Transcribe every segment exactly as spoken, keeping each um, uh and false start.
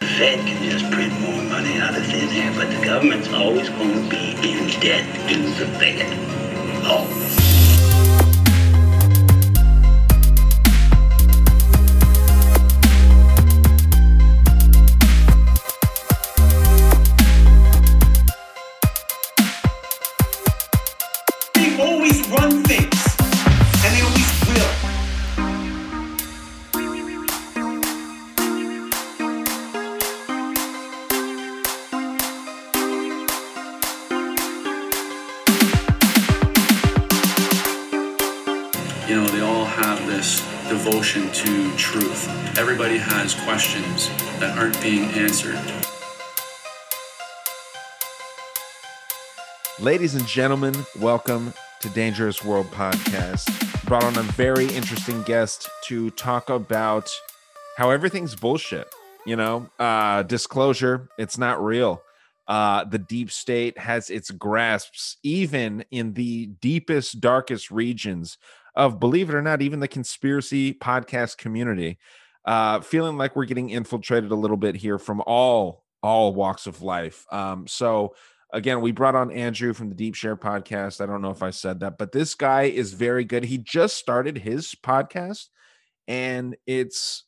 Fed can just print more money out of thin air, but the government's always going to be in debt to the Fed. Always. They always run things, and they always will. You know, they all have this devotion to truth. Everybody has questions that aren't being answered. Ladies and gentlemen, welcome to Dangerous World Podcast. Brought on a very interesting guest to talk about how everything's bullshit. You know, uh, disclosure, it's not real. Uh, the deep state has its grasps even in the deepest, darkest regions of, believe it or not, even the conspiracy podcast community. Uh, feeling like we're getting infiltrated a little bit here from all all walks of life. Um, so again, we brought on Andrew from the Deep Share podcast. I don't know if I said that, but this guy is very good. He just started his podcast, and it's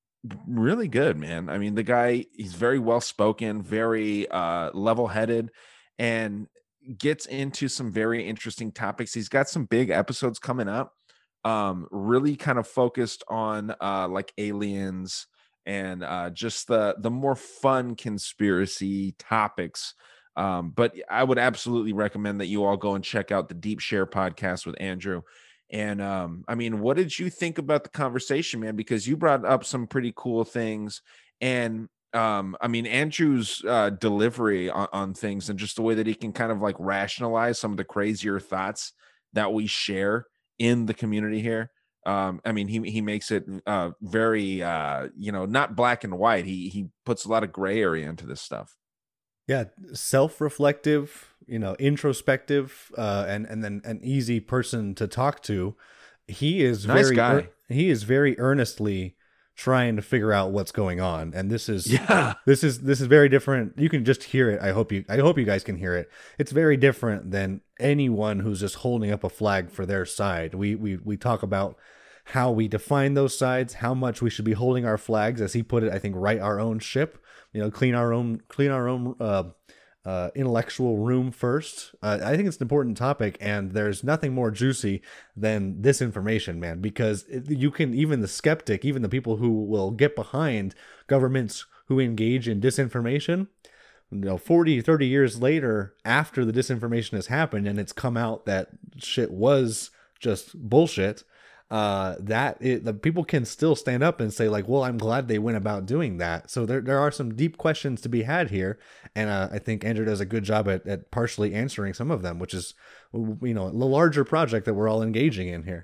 really good, man. I mean, the guy, he's very well spoken, very uh, level headed, and gets into some very interesting topics. He's got some big episodes coming up, um, really kind of focused on uh, like aliens and uh, just the the more fun conspiracy topics. Um, but I would absolutely recommend that you all go and check out the Deep Share podcast with Andrew. And um, I mean, what did you think about the conversation, man? Because you brought up some pretty cool things. And um, I mean, Andrew's uh, delivery on, on things and just the way that he can kind of like rationalize some of the crazier thoughts that we share in the community here. Um, I mean, he he makes it uh, very, uh, you know, not black and white. He he puts a lot of gray area into this stuff. Yeah, self-reflective, you know, introspective, uh, and and then an easy person to talk to. He is Nice very guy. ear- he is very earnestly trying to figure out what's going on, and this is Yeah. this is this is very different. You can just hear it. I hope you I hope you guys can hear it. It's very different than anyone who's just holding up a flag for their side. We we we talk about how we define those sides, how much we should be holding our flags, as he put it, I think, right our own ship, you know, clean our own, clean our own uh, uh, intellectual room first. Uh, I think it's an important topic, and there's nothing more juicy than this information, man, because it, you can, even the skeptic, even the people who will get behind governments who engage in disinformation, you know, forty, thirty years later, after the disinformation has happened and it's come out that shit was just bullshit, uh that it, the people can still stand up and say like, well, I'm glad they went about doing that. So there there are some deep questions to be had here, and uh, I think Andrew does a good job at, at partially answering some of them, which is, you know, the larger project that we're all engaging in here.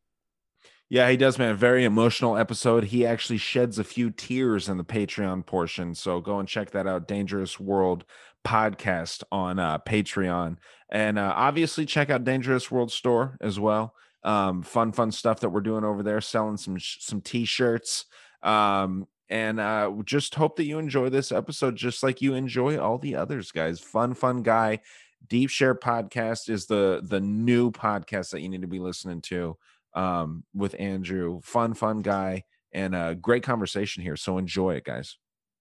Yeah, he does, man. A very emotional episode. He actually sheds a few tears in the Patreon portion. So go and check that out. Dangerous World Podcast on uh, Patreon. And uh, obviously check out Dangerous World Store as well. Um, fun, fun stuff that we're doing over there, selling some some t-shirts. Um, and uh, just hope that you enjoy this episode just like you enjoy all the others, guys. Fun, fun guy. Deep Share Podcast is the the new podcast that you need to be listening to. Um, with Andrew, fun, fun guy, and a great conversation here. So enjoy it, guys.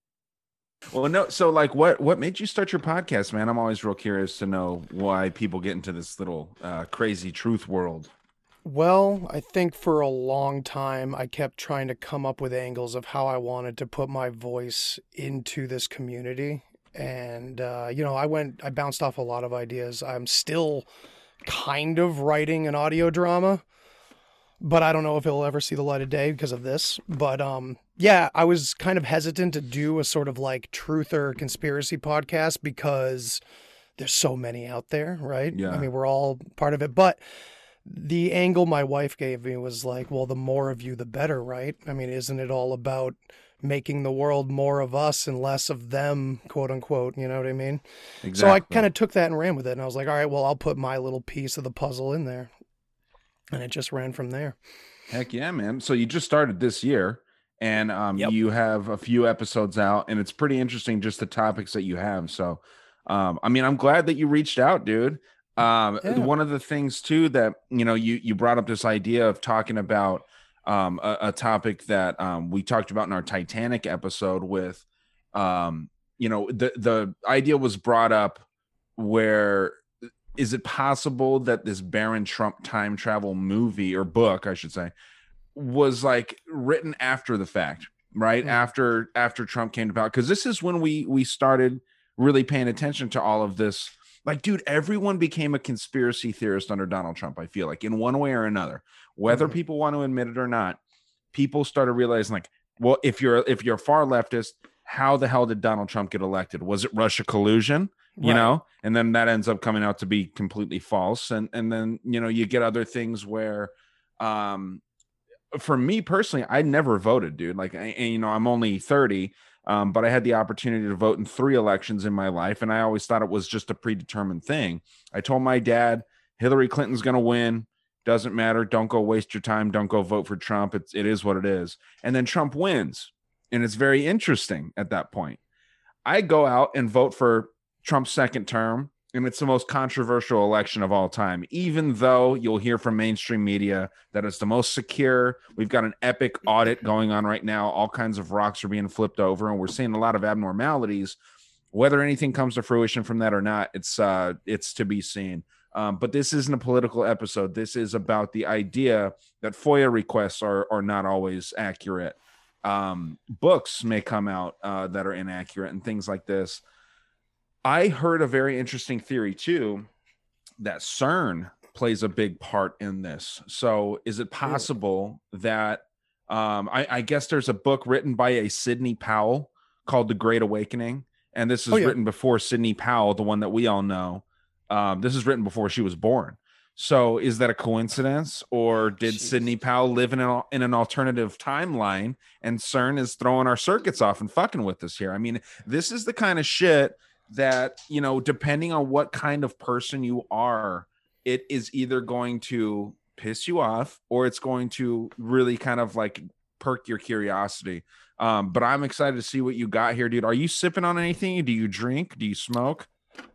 Well, no, so like, what what made you start your podcast, man? I'm always real curious to know why people get into this little uh, crazy truth world. Well, I think for a long time, I kept trying to come up with angles of how I wanted to put my voice into this community. And, uh, you know, I went, I bounced off a lot of ideas. I'm still kind of writing an audio drama, but I don't know if it'll ever see the light of day because of this. But, um, yeah, I was kind of hesitant to do a sort of like truth or conspiracy podcast because there's so many out there, right? Yeah. I mean, we're all part of it, but the angle my wife gave me was like, well, the more of you, the better, right? I mean, isn't it all about making the world more of us and less of them, quote unquote, you know what I mean? Exactly. So I kind of took that and ran with it. And I was like, all right, well, I'll put my little piece of the puzzle in there. And it just ran from there. Heck yeah, man. So you just started this year. and um, Yep. you have a few episodes out, and it's pretty interesting just the topics that you have. So, um, I mean, I'm glad that you reached out, dude. Um, Yeah. one of the things too that you know you you brought up this idea of talking about um, a, a topic that um, we talked about in our Titanic episode with, um, you know, the the idea was brought up where is it possible that this Barron Trump time travel movie or book, I should say, was like written after the fact, right? Mhm. After after Trump came to power, because this is when we we started really paying attention to all of this. Like, dude, everyone became a conspiracy theorist under Donald Trump. I feel like in one way or another, whether Mhm. people want to admit it or not, people started realizing like, well, if you're if you're far leftist, how the hell did Donald Trump get elected? Was it Russia collusion? You Right. know, and then that ends up coming out to be completely false. And and then you know you get other things where, um, for me personally, I never voted, dude. Like, I, and, you know, I'm only thirty, um, but I had the opportunity to vote in three elections in my life, and I always thought it was just a predetermined thing. I told my dad, Hillary Clinton's going to win. Doesn't matter. Don't go waste your time. Don't go vote for Trump. It's it is what it is. And then Trump wins, and it's very interesting at that point. I go out and vote for Trump's second term, and it's the most controversial election of all time, even though you'll hear from mainstream media that it's the most secure. We've got an epic audit going on right now. All kinds of rocks are being flipped over, and we're seeing a lot of abnormalities. Whether anything comes to fruition from that or not, it's uh, it's to be seen. Um, but this isn't a political episode. This is about the idea that FOIA requests are are not always accurate. Um, books may come out uh, that are inaccurate and things like this. I heard a very interesting theory too, that CERN plays a big part in this. So is it possible that um, I, I guess there's a book written by a Sidney Powell called The Great Awakening. And this is Oh, yeah. written before Sidney Powell, the one that we all know. Um, this is written before she was born. So is that a coincidence, or did Jeez. Sidney Powell live in an, in an alternative timeline and CERN is throwing our circuits off and fucking with us here? I mean, this is the kind of shit that, you know, depending on what kind of person you are, it is either going to piss you off or it's going to really kind of like perk your curiosity. Um, but I'm excited to see what you got here, dude. Are you sipping on anything? Do you drink? Do you smoke?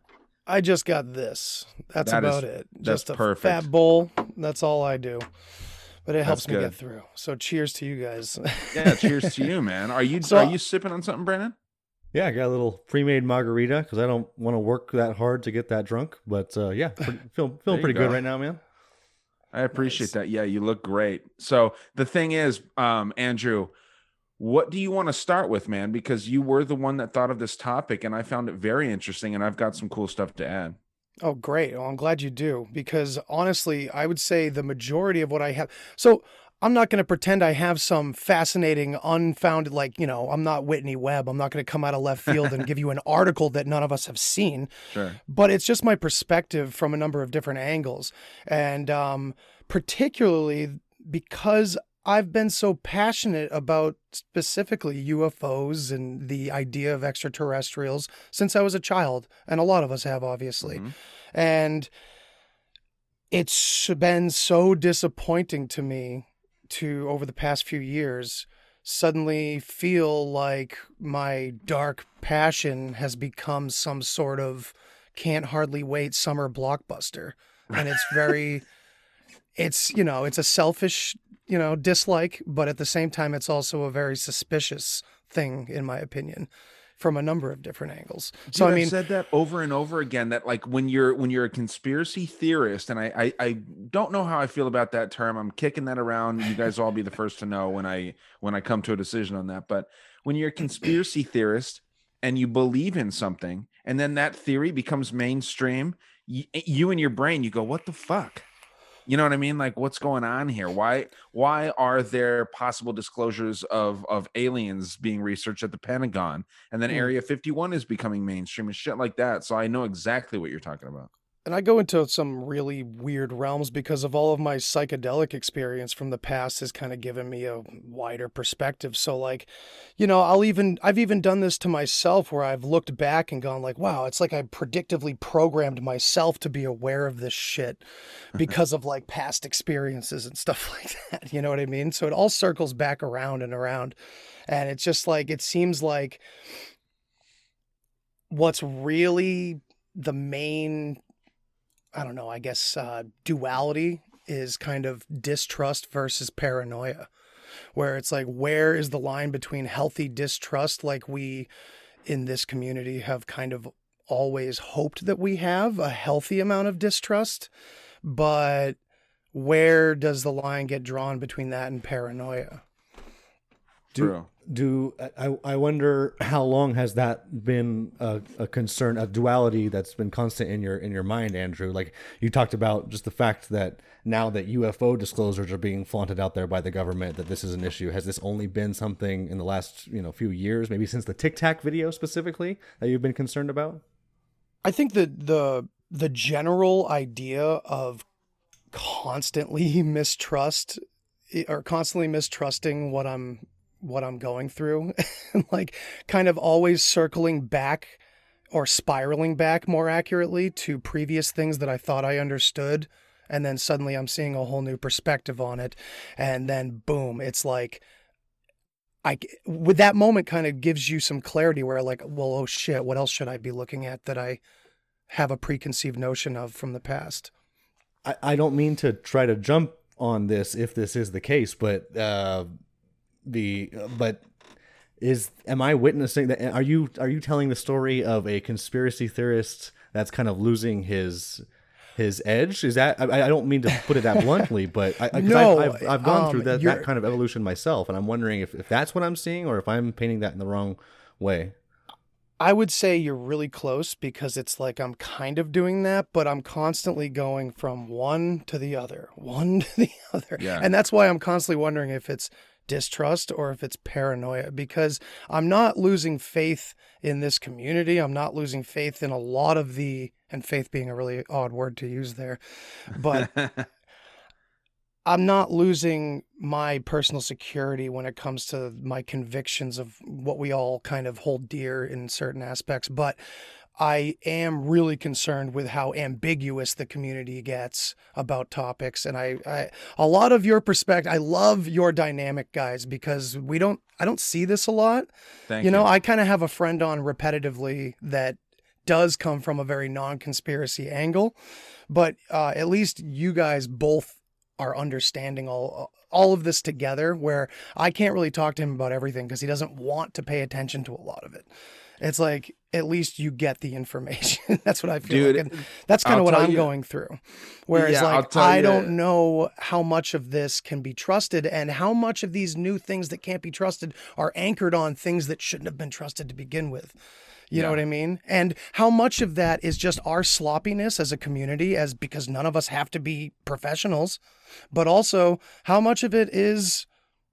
I just got this. That's That is- about it. that's Just a perfect. fat bowl. That's all I do. But it helps That's me good. get through. So cheers to you guys. Yeah, cheers to you, man. Are you So- are you sipping on something, Brandon? Yeah, I got a little pre-made margarita because I don't want to work that hard to get that drunk. But uh, yeah, pretty, feel, feeling you pretty go. good right now, man. I appreciate Nice. that. Yeah, you look great. So the thing is, um, Andrew, what do you want to start with, man? Because you were the one that thought of this topic, and I found it very interesting, and I've got some cool stuff to add. Oh, great. Well, I'm glad you do, because honestly, I would say the majority of what I have. So I'm not going to pretend I have some fascinating, unfounded, like, you know, I'm not Whitney Webb. I'm not going to come out of left field and give you an article that none of us have seen. Sure. But it's just my perspective from a number of different angles. And um, particularly because I've been so passionate about specifically U F Os and the idea of extraterrestrials since I was a child. And a lot of us have, obviously. Mhm. And it's been so disappointing to me to, over the past few years, suddenly feel like my dark passion has become some sort of can't hardly wait summer blockbuster. And it's very, it's, you know, it's a selfish, you know, dislike, but at the same time, it's also a very suspicious thing, in my opinion, from a number of different angles. Dude, So, I I've mean, said that over and over again, that like when you're when you're a conspiracy theorist, and I, I I don't know how I feel about that term. I'm kicking that around. You guys will all be the first to know when I when I come to a decision on that. But when you're a conspiracy theorist and you believe in something, and then that theory becomes mainstream, you, you in your brain, you go, what the fuck? You know what I mean? Like, what's going on here? Why why are there possible disclosures of of aliens being researched at the Pentagon? And then Hmm. Area fifty-one is becoming mainstream and shit like that. So I know exactly what you're talking about. And I go into some really weird realms because of all of my psychedelic experience from the past has kind of given me a wider perspective. So like, you know, I'll even, I've even done this to myself where I've looked back and gone like, wow, it's like I predictively programmed myself to be aware of this shit because of like past experiences and stuff like that. You know what I mean? So it all circles back around and around. And it's just like, it seems like what's really the main, I don't know, I guess uh, duality is kind of distrust versus paranoia, where it's like, where is the line between healthy distrust, like we in this community have kind of always hoped that we have a healthy amount of distrust, but where does the line get drawn between that and paranoia? Do, True. do I, I wonder how long has that been a, a concern, a duality that's been constant in your in your mind, Andrew? Like you talked about just the fact that now that U F O disclosures are being flaunted out there by the government, that this is an issue. Has this only been something in the last you know few years, maybe since the Tic Tac video specifically, that you've been concerned about? I think that the the general idea of constantly mistrust or constantly mistrusting what I'm what I'm going through, like kind of always circling back or spiraling back more accurately to previous things that I thought I understood. And then suddenly I'm seeing a whole new perspective on it. And then boom, it's like, I, with that moment kind of gives you some clarity where like, well, oh shit, what else should I be looking at that I have a preconceived notion of from the past? I, I don't mean to try to jump on this if this is the case, but, uh, the but is am I witnessing that? Are you are you telling the story of a conspiracy theorist that's kind of losing his his edge? Is that I, I don't mean to put it that bluntly, but I, I, no, I've, I've, I've gone um, through that, that kind of evolution myself, and I'm wondering if, if that's what I'm seeing or if I'm painting that in the wrong way. I would say you're really close because it's like I'm kind of doing that, but I'm constantly going from one to the other, one to the other. Yeah. And that's why I'm constantly wondering if it's distrust or if it's paranoia, because I'm not losing faith in this community. I'm not losing faith in a lot of the, and faith being a really odd word to use there, but I'm not losing my personal security when it comes to my convictions of what we all kind of hold dear in certain aspects. But I am really concerned with how ambiguous the community gets about topics. And I, I, a lot of your perspective, I love your dynamic, guys, because we don't, I don't see this a lot. Thank you know, you. I kind of have a friend on repetitively that does come from a very non-conspiracy angle, but uh, at least you guys both are understanding all, all of this together, where I can't really talk to him about everything because he doesn't want to pay attention to a lot of it. It's like, at least you get the information. That's what I feel Dude, like. And that's kind I'll of what tell I'm you- going through. Whereas Yeah, I'll like, tell I you- don't know how much of this can be trusted and how much of these new things that can't be trusted are anchored on things that shouldn't have been trusted to begin with. You know Yeah. what I mean? And how much of that is just our sloppiness as a community, as because none of us have to be professionals, but also how much of it is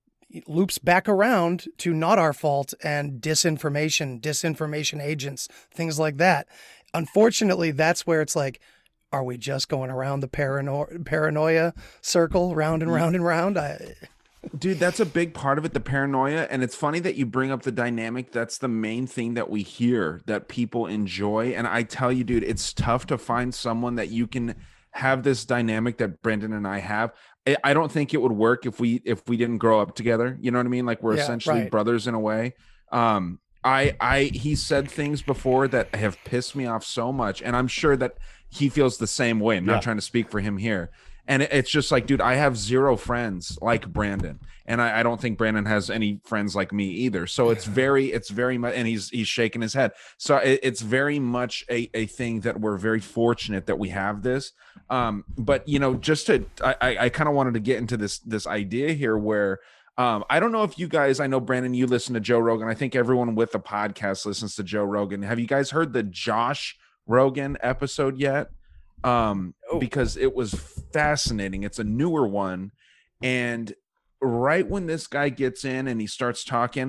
loops back around to not our fault and disinformation, disinformation agents, things like that. Unfortunately, that's where it's like, are we just going around the parano- paranoia circle, round and round and round? I, Dude, that's a big part of it, the paranoia. And it's funny that you bring up the dynamic. That's the main thing that we hear that people enjoy. And I tell you, dude, it's tough to find someone that you can have this dynamic that Brendan and I have. I- I don't think it would work if we if we didn't grow up together. You know what I mean? Like we're Yeah, essentially right. brothers in a way. Um, I I he said things before that have pissed me off so much, and I'm sure that he feels the same way. I'm Yeah. not trying to speak for him here. And it- it's just like, dude, I have zero friends like Brandon, and I, I don't think Brandon has any friends like me either. So it's very, it's very much, and he's he's shaking his head. So it, it's very much a a thing that we're very fortunate that we have this. Um, but you know, just to, I I, I kind of wanted to get into this this idea here where. Um, I don't know if you guys, I know Brandon, you listen to Joe Rogan. I think everyone with the podcast listens to Joe Rogan. Have you guys heard the Josh Rogan episode yet? Um, because it was fascinating. It's a newer one. And right when this guy gets in and he starts talking,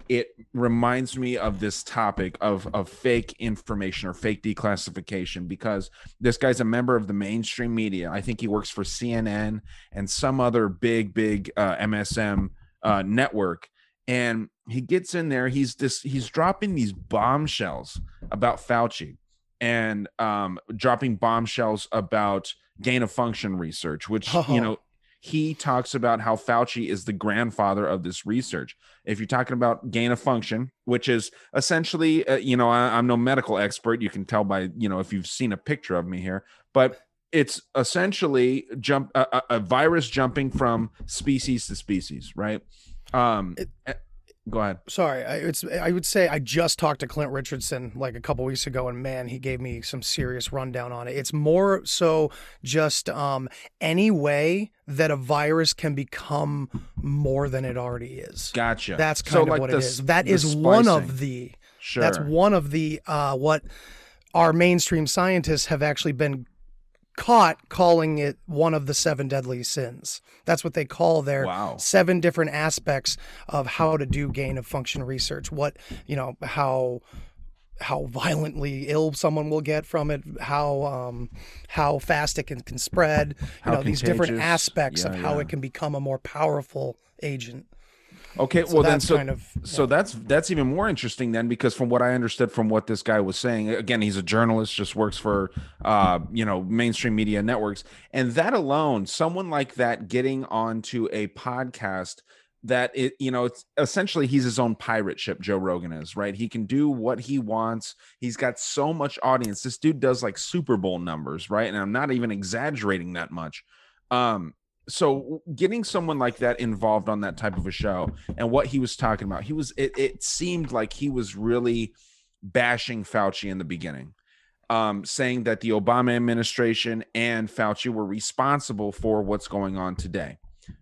it reminds me of this topic of of fake information or fake declassification, because this guy's a member of the mainstream media. I think he works for C N N and some other big big uh, M S M uh, network, and he gets in there. He's this he's dropping these bombshells about Fauci, and um, dropping bombshells about gain of function research, which Oh. you know. He talks about how Fauci is the grandfather of this research. If you're talking about gain of function, which is essentially, uh, you know, I, I'm no medical expert. You can tell by, you know, if you've seen a picture of me here, but it's essentially jump a, a- a virus jumping from species to species, right? Um, It- eh, go ahead. Sorry, I, it's I would say I just talked to Clint Richardson like a couple weeks ago, and man, he gave me some serious rundown on it. It's more so just um, any way that a virus can become more than it already is. Gotcha. That's So, kind of like what the it s- is. That the is one splicing. of the. Sure. That's one of the uh, what our mainstream scientists have actually been caught calling it one of the seven deadly sins. That's what they call their Wow. seven different aspects of how to do gain of function research. What, you know, how how violently ill someone will get from it, how um how fast it can, can spread, you How know, these different contagious. aspects of Yeah, how yeah. it can become a more powerful agent. Okay, So well then, that's so kind of- so that's that's even more interesting then, because from what I understood from what this guy was saying, again, he's a journalist, just works for uh you know mainstream media networks, and that alone, someone like that getting onto a podcast that it you know it's essentially he's his own pirate ship. Joe Rogan is, right? He can do what he wants. He's got so much audience. This dude does like Super Bowl numbers, right? And I'm not even exaggerating that much. Um, so getting someone like that involved on that type of a show, and what he was talking about, he was it, it seemed like he was really bashing Fauci in the beginning, um, saying that the Obama administration and Fauci were responsible for what's going on today.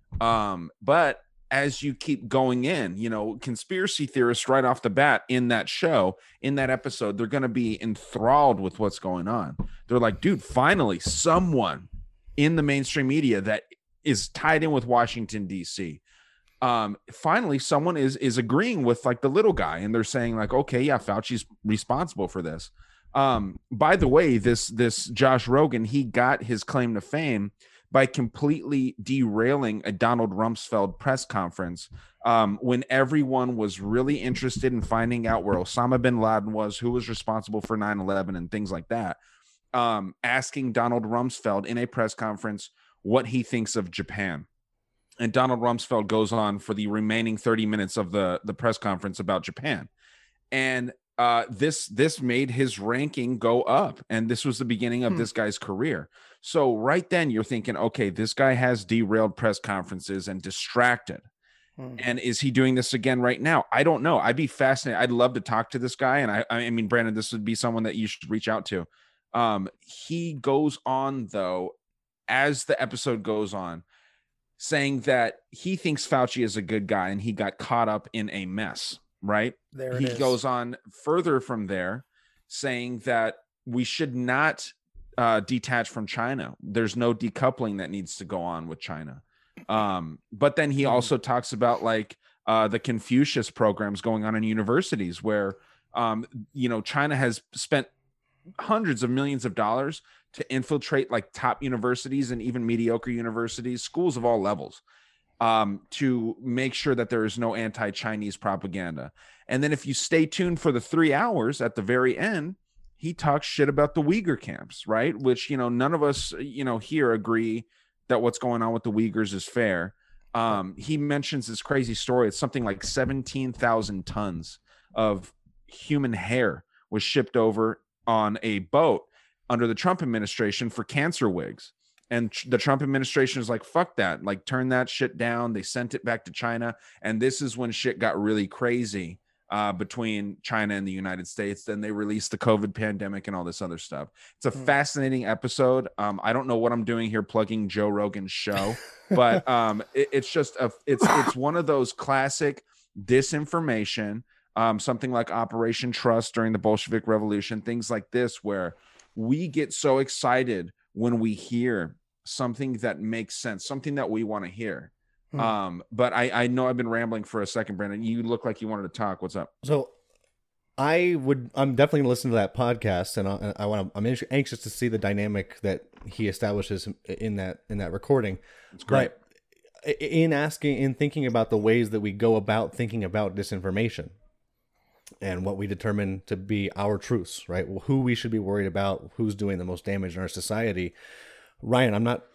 Um, but as you keep going in, you know, conspiracy theorists right off the bat in that show, in that episode, they're going to be enthralled with what's going on. They're like, dude, finally someone in the mainstream media that is tied in with Washington, D C. Um, finally, someone is is agreeing with like the little guy, and they're saying like, okay, yeah, Fauci's responsible for this. Um, by the way, this this Josh Rogan, he got his claim to fame by completely derailing a Donald Rumsfeld press conference um, when everyone was really interested in finding out where Osama bin Laden was, who was responsible for nine eleven and things like that. Um, asking Donald Rumsfeld in a press conference what he thinks of Japan. And Donald Rumsfeld goes on for the remaining thirty minutes of the, the press conference about Japan. And uh, this this made his ranking go up. And this was the beginning of Hmm. this guy's career. So right then you're thinking, okay, this guy has derailed press conferences and distracted. Hmm. And is he doing this again right now? I don't know. I'd be fascinated. I'd love to talk to this guy. And I, I mean, Brandon, this would be someone that you should reach out to. Um, he goes on, though, as the episode goes on, saying that he thinks Fauci is a good guy and he got caught up in a mess, right? There it He is. goes on further from there, saying that we should not uh, detach from China. There's no decoupling that needs to go on with China. Um, but then he Mhm. also talks about like uh, the Confucius programs going on in universities where, um, you know, China has spent hundreds of millions of dollars to infiltrate like top universities and even mediocre universities, schools of all levels, um, to make sure that there is no anti-Chinese propaganda. And then if you stay tuned for the three hours at the very end, he talks shit about the Uyghur camps, right? Which, you know, none of us, you know, here agree that what's going on with the Uyghurs is fair. Um, he mentions this crazy story. It's something like seventeen thousand tons of human hair was shipped over on a boat under the Trump administration for cancer wigs. And tr- the Trump administration is like, fuck that, like turn that shit down. They sent it back to China. And this is when shit got really crazy uh, between China and the United States. Then they released the COVID pandemic and all this other stuff. It's a Hmm. fascinating episode. Um, I don't know what I'm doing here plugging Joe Rogan's show, but um, it, it's just, a, it's, it's one of those classic disinformation, um, something like Operation Trust during the Bolshevik Revolution, things like this, where we get so excited when we hear something that makes sense, something that we want to hear. Hmm. Um, but I, I know I've been rambling for a second, Brandon. You look like you wanted to talk. What's up? So I would, I'm definitely gonna listen to that podcast, and I, I want to, I'm anxious to see the dynamic that he establishes in that, in that recording. It's great. But in asking, in thinking about the ways that we go about thinking about disinformation and what we determine to be our truths, right? Who we should be worried about, who's doing the most damage in our society. Ryan, I'm not,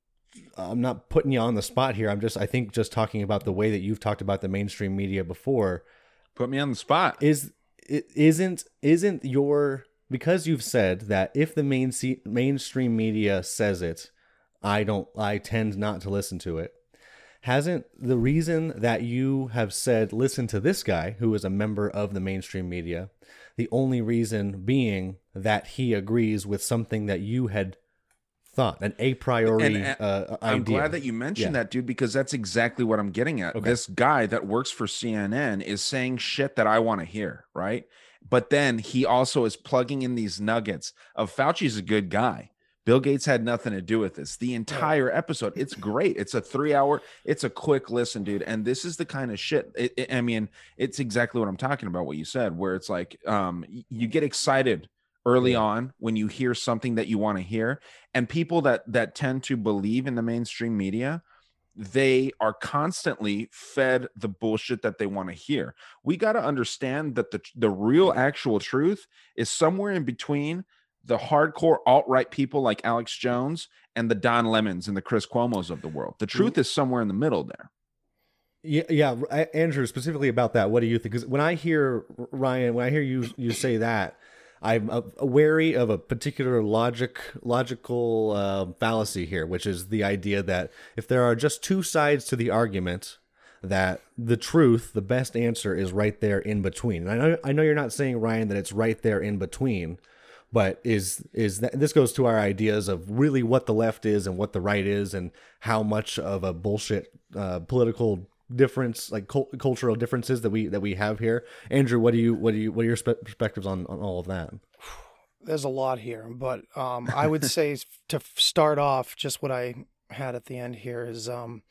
I'm not putting you on the spot here. I'm just, I think just talking about the way that you've talked about the mainstream media before. Put me on the spot. Is it isn't isn't your, because you've said that if the main mainstream media says it, I don't, I tend not to listen to it. Hasn't the reason that you have said listen to this guy who is a member of the mainstream media, the only reason being that he agrees with something that you had thought, an a priori And, uh, uh, I'm idea. glad that you mentioned Yeah. that, dude, because that's exactly what I'm getting at. Okay. This guy that works for C N N is saying shit that I want to hear, right? But then he also is plugging in these nuggets of Fauci's a good guy. Bill Gates had nothing to do with this. The entire episode, it's great. It's a three hour, it's a quick listen, dude. And this is the kind of shit. It, it, I mean, it's exactly what I'm talking about, what you said, where it's like um, y- you get excited early Yeah. on when you hear something that you want to hear. And people that that tend to believe in the mainstream media, they are constantly fed the bullshit that they want to hear. We got to understand that the the real actual truth is somewhere in between the hardcore alt-right people like Alex Jones and the Don Lemons and the Chris Cuomos of the world. The truth is somewhere in the middle there. Yeah, yeah, A- Andrew, specifically about that, what do you think? Because when I hear Ryan, when I hear you you say that, I'm uh, wary of a particular logic, logical uh, fallacy here, which is the idea that if there are just two sides to the argument, that the truth, the best answer is right there in between. And I know, I know you're not saying, Ryan, that it's right there in between, but is is that this goes to our ideas of really what the left is and what the right is, and how much of a bullshit uh, political difference, like cult- cultural differences that we that we have here. Andrew, what do you what do you what are your spe- perspectives on on all of that? There's a lot here, but um, I would say to start off, just what I had at the end here is um,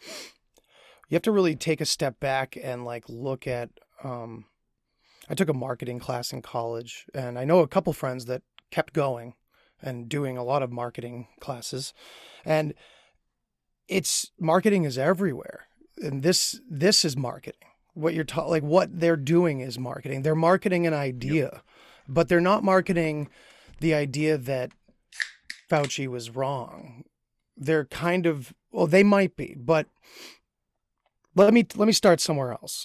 you have to really take a step back and like look at. Um, I took a marketing class in college, and I know a couple friends that kept going and doing a lot of marketing classes, and it's marketing is everywhere. And this this is marketing. What you're ta- like what they're doing is marketing. They're marketing an idea, yep. But they're not marketing the idea that Fauci was wrong. They're kind of, well, they might be, but let me let me start somewhere else.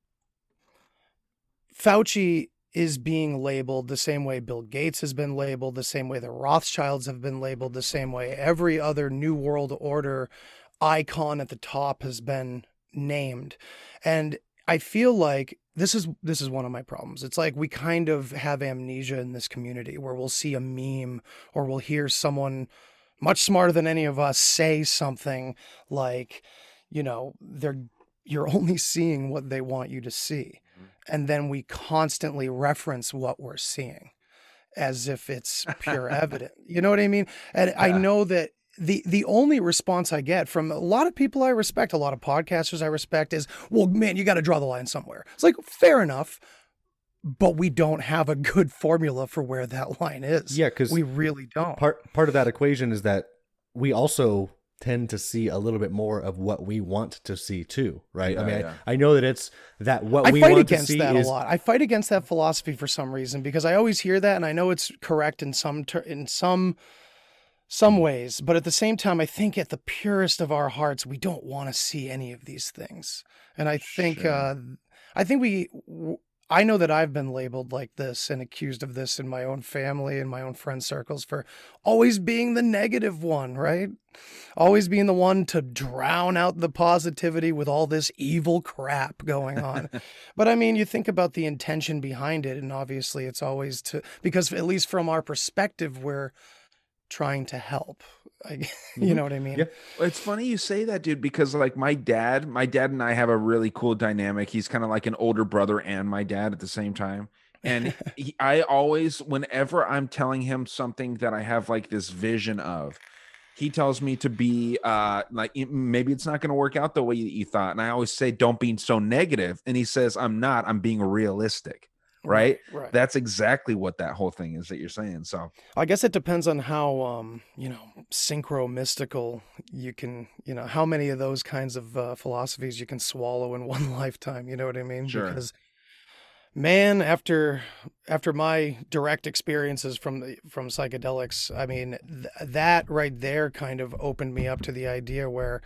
Fauci is being labeled the same way Bill Gates has been labeled, the same way the Rothschilds have been labeled, the same way every other New World Order icon at the top has been named. And I feel like this is this is one of my problems. It's like we kind of have amnesia in this community where we'll see a meme or we'll hear someone much smarter than any of us say something like, you know, they're you're only seeing what they want you to see. And then we constantly reference what we're seeing as if it's pure evidence. You know what I mean? And yeah. I know that the the only response I get from a lot of people I respect, a lot of podcasters I respect is, well, man, you got to draw the line somewhere. It's like, fair enough, but we don't have a good formula for where that line is. Yeah, because we really don't. Part part of that equation is that we also tend to see a little bit more of what we want to see too, right? Yeah, I mean, yeah. I, I know that it's that what I we fight want against to see that is a lot. I fight against that philosophy for some reason because I always hear that, and I know it's correct in some ter- in some some ways, but at the same time, I think at the purest of our hearts, we don't want to see any of these things. And I think, Sure. uh, I think we, w- I know that I've been labeled like this and accused of this in my own family and my own friend circles for always being the negative one, right? Always being the one to drown out the positivity with all this evil crap going on. But I mean, you think about the intention behind it, and obviously it's always to, because at least from our perspective, we're trying to help. I, you know what I mean? Yeah. Well, it's funny you say that, dude, because like my dad, my dad and I have a really cool dynamic. He's kind of like an older brother and my dad at the same time. And he, I always, whenever I'm telling him something that I have like this vision of, he tells me to be uh like maybe it's not going to work out the way you, you thought, and I always say don't be so negative, and he says I'm not, I'm being realistic. Right? Right, right. That's exactly what that whole thing is that you're saying. So I guess it depends on how, um, you know, synchro mystical you can, you know, how many of those kinds of uh, philosophies you can swallow in one lifetime. You know what I mean? Sure. Because, man, after after my direct experiences from the from psychedelics, I mean, th- that right there kind of opened me up to the idea where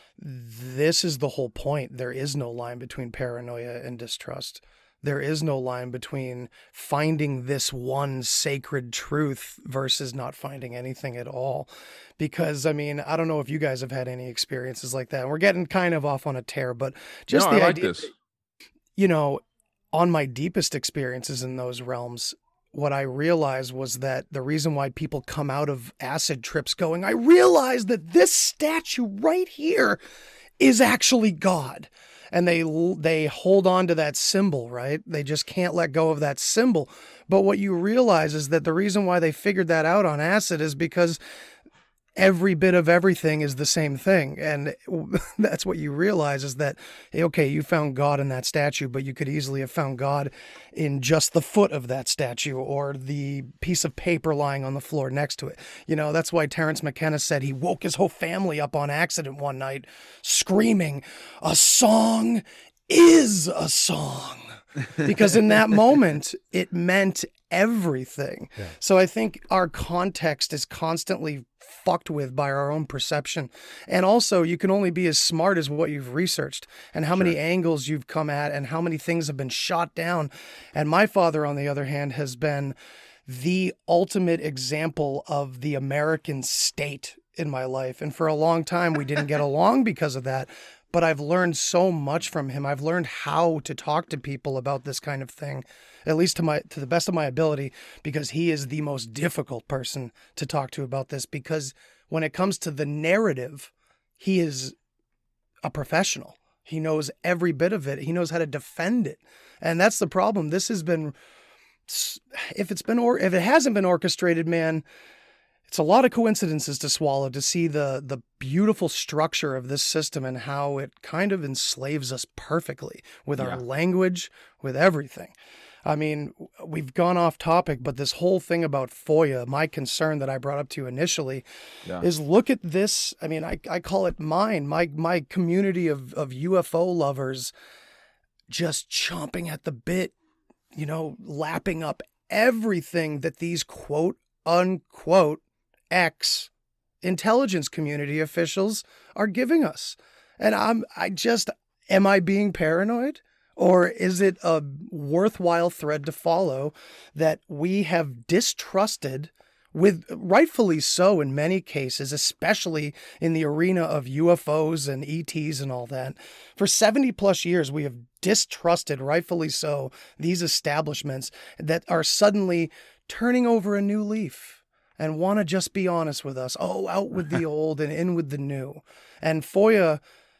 this is the whole point. There is no line between paranoia and distrust. There is no line between finding this one sacred truth versus not finding anything at all. Because, I mean, I don't know if you guys have had any experiences like that. And we're getting kind of off on a tear, but just no, the I like idea, this. you know, on my deepest experiences in those realms, what I realized was that the reason why people come out of acid trips going, I realized that this statue right here is actually God. And they they hold on to that symbol, right? They just can't let go of that symbol. But what you realize is that the reason why they figured that out on acid is because every bit of everything is the same thing. And that's what you realize is that, okay, you found God in that statue, but you could easily have found God in just the foot of that statue or the piece of paper lying on the floor next to it. You know, that's why Terence McKenna said he woke his whole family up on accident one night screaming, "A song is a song." Because in that moment, it meant everything. Yeah. So I think our context is constantly fucked with by our own perception. And also, you can only be as smart as what you've researched and how sure. many angles you've come at and how many things have been shot down. And my father, on the other hand, has been the ultimate example of the American state in my life. And for a long time, we didn't get along because of that. But I've learned so much from him. I've learned how to talk to people about this kind of thing, at least to my to the best of my ability, because he is the most difficult person to talk to about this. Because when it comes to the narrative, he is a professional. He knows every bit of it. He knows how to defend it. And that's the problem. This has been, if it's been, or if it hasn't been orchestrated, man, it's a lot of coincidences to swallow to see the the beautiful structure of this system and how it kind of enslaves us perfectly with our yeah. language, with everything. I mean, we've gone off topic, but this whole thing about FOIA, my concern that I brought up to you initially yeah. is look at this. I mean, I, I call it mine, my my community of, of U F O lovers just chomping at the bit, you know, lapping up everything that these quote unquote X intelligence community officials are giving us. And I'm, I just, am I being paranoid? Or is it a worthwhile thread to follow that we have distrusted with, rightfully so in many cases, especially in the arena of U F Os and E Ts and all that. For seventy plus years, we have distrusted, rightfully so, these establishments that are suddenly turning over a new leaf and want to just be honest with us. Oh, out with the old and in with the new. And FOIA,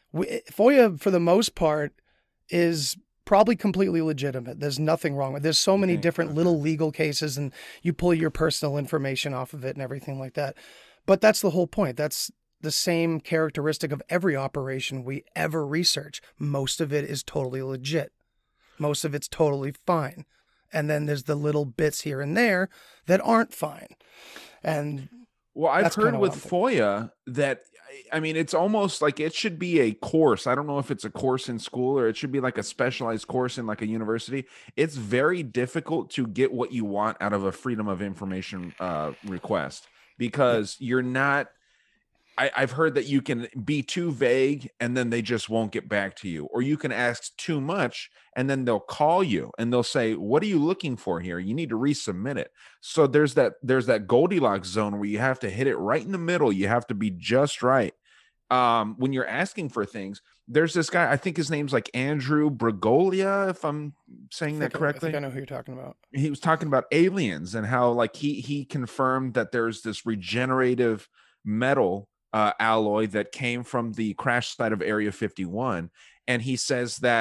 FOIA for the most part is probably completely legitimate. There's nothing wrong with it. There's so many different little legal cases and you pull your personal information off of it and everything like that. But that's the whole point. That's the same characteristic of every operation we ever research. Most of it is totally legit. Most of it's totally fine. And then there's the little bits here and there that aren't fine. And well, I've heard with FOIA that, I mean, it's almost like it should be a course. I don't know if it's a course in school or it should be like a specialized course in like a university. It's very difficult to get what you want out of a freedom of information uh, request because you're not, I, I've heard that you can be too vague and then they just won't get back to you, or you can ask too much and then they'll call you and they'll say, what are you looking for here? You need to resubmit it. So there's that, there's that Goldilocks zone where you have to hit it right in the middle. You have to be just right. Um, when you're asking for things, there's this guy, I think his name's like Andrew Braglia, if I'm saying that correctly. I think I know who you're talking about. He was talking about aliens and how like he, he confirmed that there's this regenerative metal Uh, alloy that came from the crash site of Area fifty-one. And he says that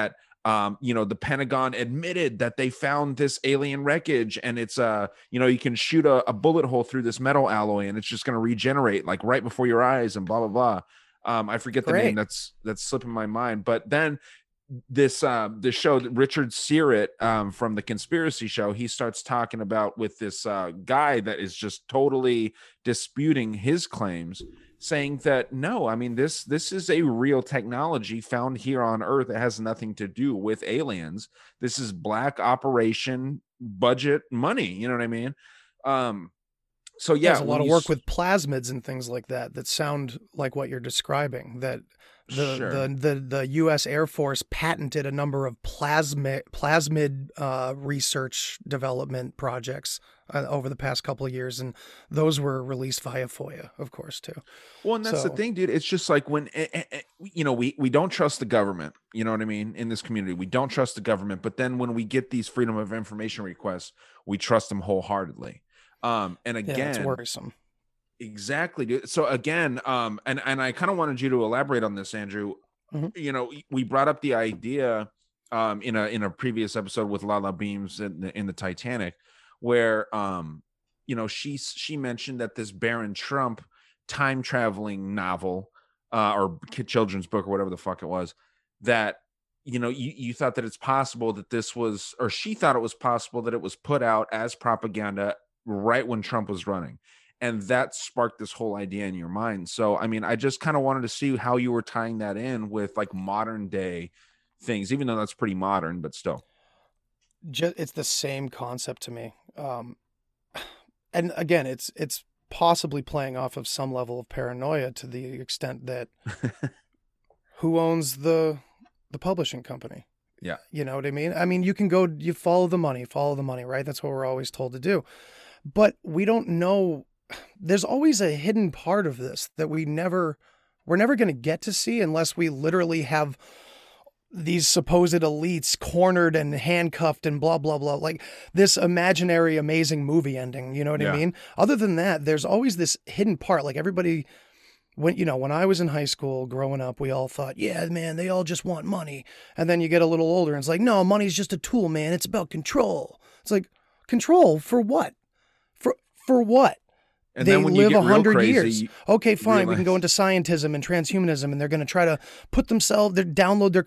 Um, you know, the Pentagon admitted that they found this alien wreckage, and it's uh, you know, you can shoot a, a bullet hole through this metal alloy, and it's just going to regenerate like right before your eyes, and blah blah blah. Um, I forget the Great. name. That's that's slipping my mind. But then this uh, this show, Richard Syrett um, from the Conspiracy Show, he starts talking about with this uh, guy that is just totally disputing his claims, saying that no, I mean this this is a real technology found here on Earth. It has nothing to do with aliens. This is black operation budget money. You know what I mean? Um, so yeah, There's a lot of you work s- with plasmids and things like that that sound like what you're describing. That the Sure. the, the the U S Air Force patented a number of plasmid plasmid uh, research development projects uh, over the past couple of years, and those were released via FOIA, of course, too. Well, and that's So- the thing, dude. It's just like when, eh, eh, eh, you know, we, we don't trust the government, you know what I mean? In this community, we don't trust the government. But then when we get these freedom of information requests, we trust them wholeheartedly. Um, and Yeah, again, it's worrisome. exactly, dude. So again, um, and, and I kind of wanted you to elaborate on this, Andrew. Mhm. You know, we brought up the idea um, in a in a previous episode with Lala Beams in the, in the Titanic, where um, you know, she she mentioned that this Baron Trump time traveling novel uh, or kid children's book or whatever the fuck it was, that you know you, you thought that it's possible that this was, or she thought it was possible that it was put out as propaganda right when Trump was running, and that sparked this whole idea in your mind. So I mean, I just kind of wanted to see how you were tying that in with like modern day things, even though that's pretty modern, but still. Just, it's the same concept to me. Um, and again, it's it's possibly playing off of some level of paranoia to the extent that who owns the the publishing company? Yeah. You know what I mean? I mean, you can go, you follow the money, follow the money, right? That's what we're always told to do. But we don't know. There's always a hidden part of this that we never, we're never going to get to see unless we literally have these supposed elites cornered and handcuffed and blah, blah, blah. Like this imaginary, amazing movie ending. You know what Yeah. I mean? Other than that, there's always this hidden part. Like everybody, when, you know, when I was in high school growing up, we all thought, yeah, man, they all just want money. And then you get a little older and it's like, no, money's just a tool, man. It's about control. It's like, control for what? For, for what? And they then when you live get a real hundred crazy, years. you Okay, fine. We can realize- go into scientism and transhumanism, and they're going to try to put themselves, they download their.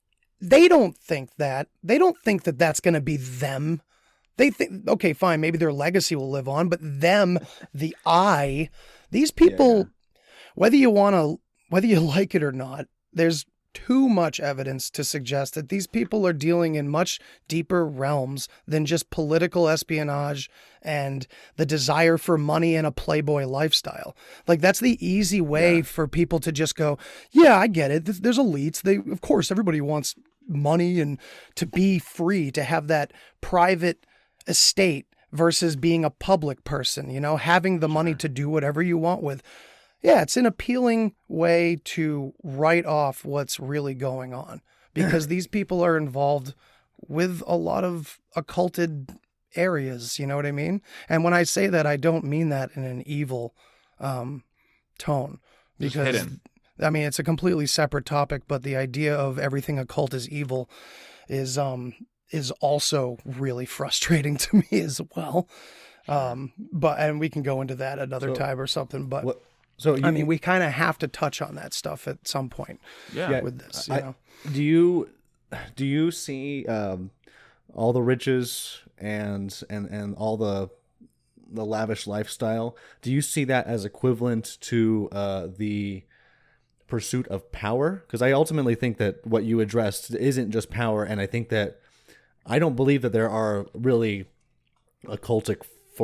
They don't think that. They don't think that that's going to be them. They think, okay, fine. Maybe their legacy will live on, but them, the I, these people, yeah. whether you want to, whether you like it or not, there's too much evidence to suggest that these people are dealing in much deeper realms than just political espionage and the desire for money and a playboy lifestyle. Like that's the easy way Yeah. for people to just go, yeah, I get it. There's there's elites. They, of course, everybody wants money and to be free, to have that private estate versus being a public person, you know, having the money to do whatever you want with. Yeah, it's an appealing way to write off what's really going on because these people are involved with a lot of occulted areas, you know what I mean? And when I say that, I don't mean that in an evil um, tone Just because hidden. I mean, it's a completely separate topic, but the idea of everything occult is evil is um is also really frustrating to me as well. Um, but and we can go into that another So, time or something, but What? So you, I mean, we kind of have to touch on that stuff at some point Yeah. Yeah. with this, you I- know. do you do you see um, all the riches and and and all the the lavish lifestyle? Do you see that as equivalent to uh, the pursuit of power? Because I ultimately think that what you addressed isn't just power, and I think that I don't believe that there are really occultic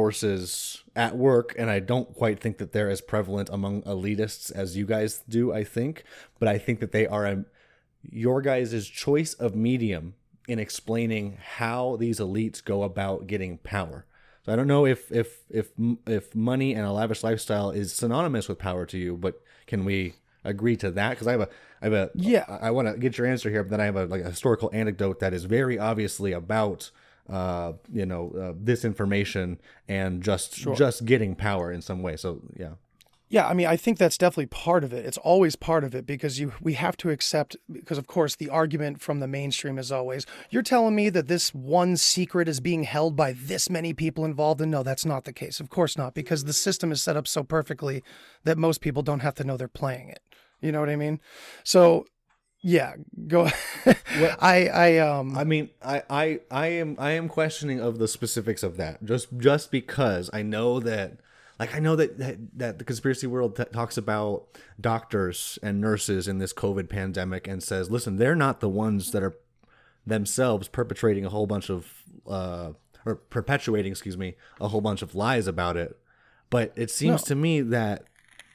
forces at work, and I don't quite think that they're as prevalent among elitists as you guys do, I think. But I think that they are a, your guys' choice of medium in explaining how these elites go about getting power. So I don't know if if if if money and a lavish lifestyle is synonymous with power to you, but can we agree to that? Because I have a I have a Yeah. I, I want to get your answer here, but then I have a like a historical anecdote that is very obviously about uh you know uh, this information and just just getting power in some way. So yeah. Yeah, I mean, I think that's definitely part of it. It's always part of it because you we have to accept, because of course the argument from the mainstream is always, you're telling me that this one secret is being held by this many people involved, and no, that's not the case. Of course not, because the system is set up so perfectly that most people don't have to know they're playing it. You know what I mean? So yeah, go. Well, I I um I mean, I, I I am I am questioning of the specifics of that. Just just because I know that, like I know that that, that the conspiracy world t- talks about doctors and nurses in this COVID pandemic and says, listen, they're not the ones that are themselves perpetrating a whole bunch of uh or perpetuating, excuse me, a whole bunch of lies about it. But it seems No. to me that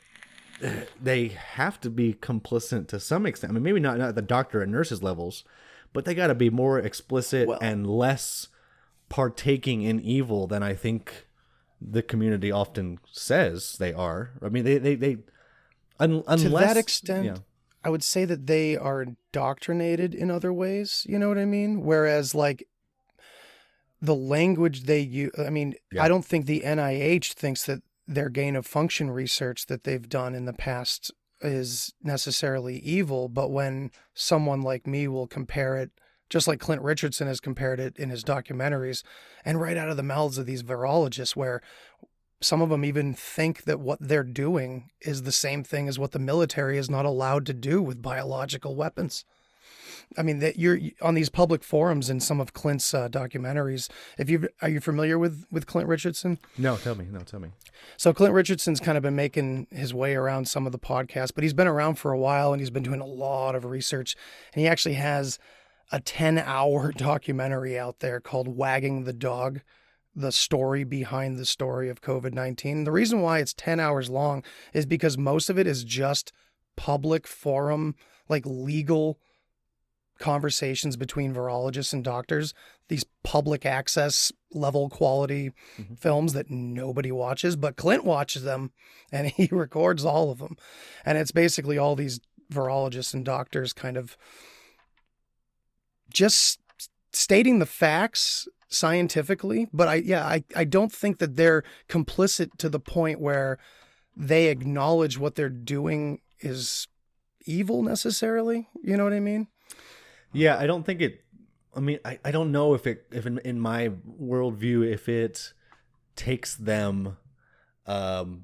they have to be complicit to some extent. I mean, maybe not, not at the doctor and nurses levels, but they got to be more explicit Well- and less partaking in evil than I think the community often says they are. I mean, they, they, they un, unless, to that extent, yeah. I would say that they are indoctrinated in other ways. You know what I mean? Whereas, like, the language they use, I mean, Yeah. I don't think the N I H thinks that their gain of function research that they've done in the past is necessarily evil. But when someone like me will compare it, just like Clint Richardson has compared it in his documentaries, and right out of the mouths of these virologists, where some of them even think that what they're doing is the same thing as what the military is not allowed to do with biological weapons. I mean, that you're on these public forums in some of Clint's uh, documentaries. If you are you familiar with with Clint Richardson? No, tell me. No, tell me. So Clint Richardson's kind of been making his way around some of the podcasts, but he's been around for a while and he's been doing a lot of research. And he actually has a ten hour documentary out there called Wagging the Dog, the story behind the story of COVID nineteen. The reason why it's ten hours long is because most of it is just public forum, like legal conversations between virologists and doctors, these public access level quality Mm-hmm. films that nobody watches, but Clint watches them and he records all of them. And it's basically all these virologists and doctors kind of just stating the facts scientifically. But I, yeah, I, I don't think that they're complicit to the point where they acknowledge what they're doing is evil necessarily. You know what I mean? Yeah, I don't think it. I mean, I, I don't know if it if in, in my worldview if it takes them um,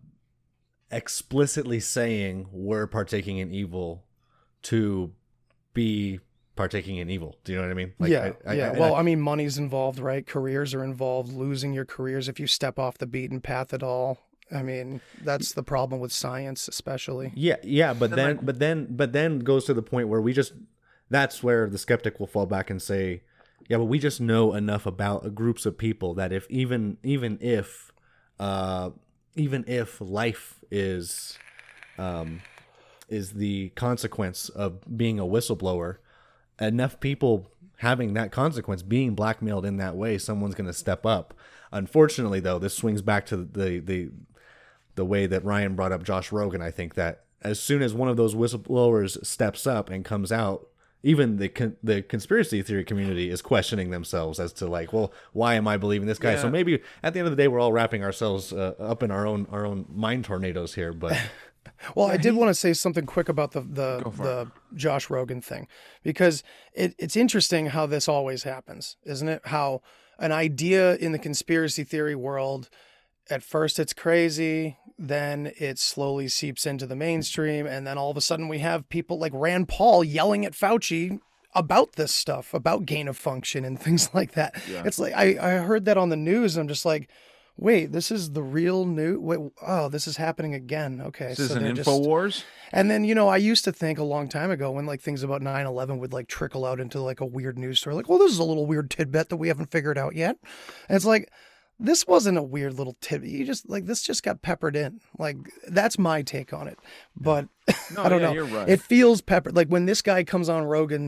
explicitly saying we're partaking in evil to be partaking in evil. Do you know what I mean? Like, yeah, I, I, yeah. I, well, I, I mean, money's involved, right? Careers are involved. Losing your careers if you step off the beaten path at all. I mean, that's the problem with science, especially. yeah, yeah. But then, but then, but then goes to the point where we just. That's where the skeptic will fall back and say, yeah, but we just know enough about groups of people that if even even if uh, even if life is um, is the consequence of being a whistleblower, enough people having that consequence, being blackmailed in that way, someone's going to step up. Unfortunately, though, this swings back to the the the way that Ryan brought up Josh Rogan. I think that as soon as one of those whistleblowers steps up and comes out, even the con- the conspiracy theory community is questioning themselves as to like, well, why am I believing this guy? Yeah. So maybe at the end of the day, we're all wrapping ourselves uh, up in our own our own mind tornadoes here. But Well, I did want to say something quick about the the, Go for the Josh Rogan thing, because it, it's interesting how this always happens, isn't it? How an idea in the conspiracy theory world, at first it's crazy, then it slowly seeps into the mainstream, and then all of a sudden we have people like Rand Paul yelling at Fauci about this stuff, about gain of function and things like that. Yeah. It's like I, I heard that on the news, and I'm just like, wait, this is the real news? Wait, oh, this is happening again. Okay. This is so an they're info just- wars. And then, you know, I used to think a long time ago when like things about nine eleven would like trickle out into like a weird news story, like, well, this is a little weird tidbit that we haven't figured out yet. And it's like, this wasn't a weird little tidbit. You just like, this just got peppered in. Like, that's my take on it. But No, I don't yeah, know. you're right. It feels peppered. Like when this guy comes on Rogan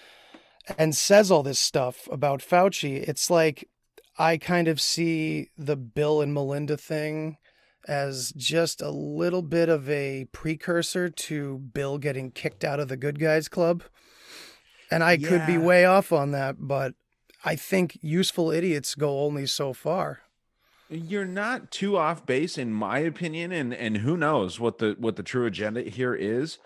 and says all this stuff about Fauci, it's like, I kind of see the Bill and Melinda thing as just a little bit of a precursor to Bill getting kicked out of the Good Guys Club. And I could be Yeah. way off on that, but I think useful idiots go only so far. You're not too off base, in my opinion, and and who knows what the what the true agenda here is.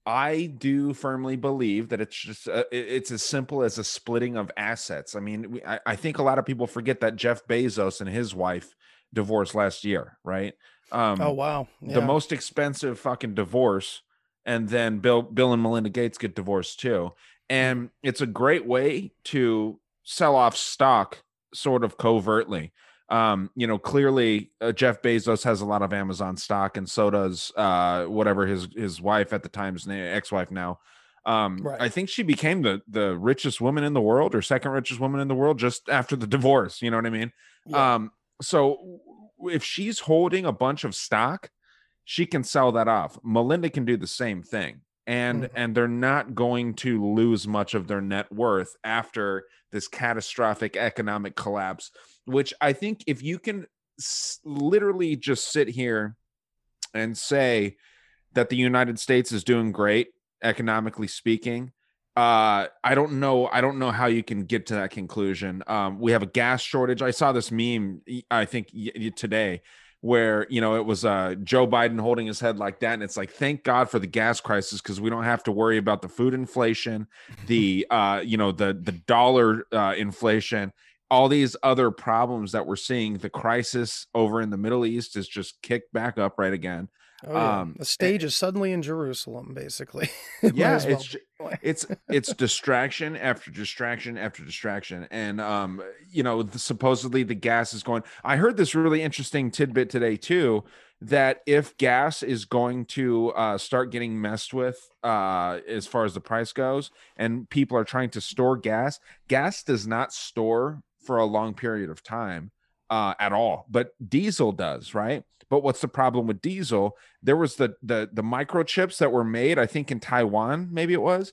I do firmly believe that it's just uh, it- it's as simple as a splitting of assets. I mean, we, I, I think a lot of people forget that Jeff Bezos and his wife divorced last year, right? Oh Um, wow. the Yeah. most expensive fucking divorce, and then Bill Bill and Melinda Gates get divorced too. And it's a great way to sell off stock sort of covertly. Um, you know, clearly uh, Jeff Bezos has a lot of Amazon stock, and so does uh whatever his his wife at the time's name, ex-wife now. Um, Right. I think she became the the richest woman in the world, or second richest woman in the world, just after the divorce. You know what I mean? Yeah. Um, so if she's holding a bunch of stock, she can sell that off. Melinda can do the same thing. And Mhm. and they're not going to lose much of their net worth after this catastrophic economic collapse, which I think if you can s- literally just sit here and say that the United States is doing great economically speaking, uh I don't know I don't know how you can get to that conclusion. Um we have a gas shortage. I saw this meme y- I think y- y- today, where you know it was uh Joe Biden holding his head like that, and it's like, thank God for the gas crisis, because we don't have to worry about the food inflation, the uh you know the the dollar uh inflation, all these other problems that we're seeing. The crisis over in the Middle East is just kicked back up right again. Oh yeah. um The stage is suddenly in Jerusalem, basically. It might yeah, as well it's ju- be. it's it's distraction after distraction after distraction, and um, you know, the, supposedly the gas is going. I heard this really interesting tidbit today too, that if gas is going to uh, start getting messed with uh, as far as the price goes, and people are trying to store gas, gas does not store for a long period of time uh, at all, but diesel does, right? But what's the problem with diesel? There was the the the microchips that were made, I think in Taiwan, maybe it was,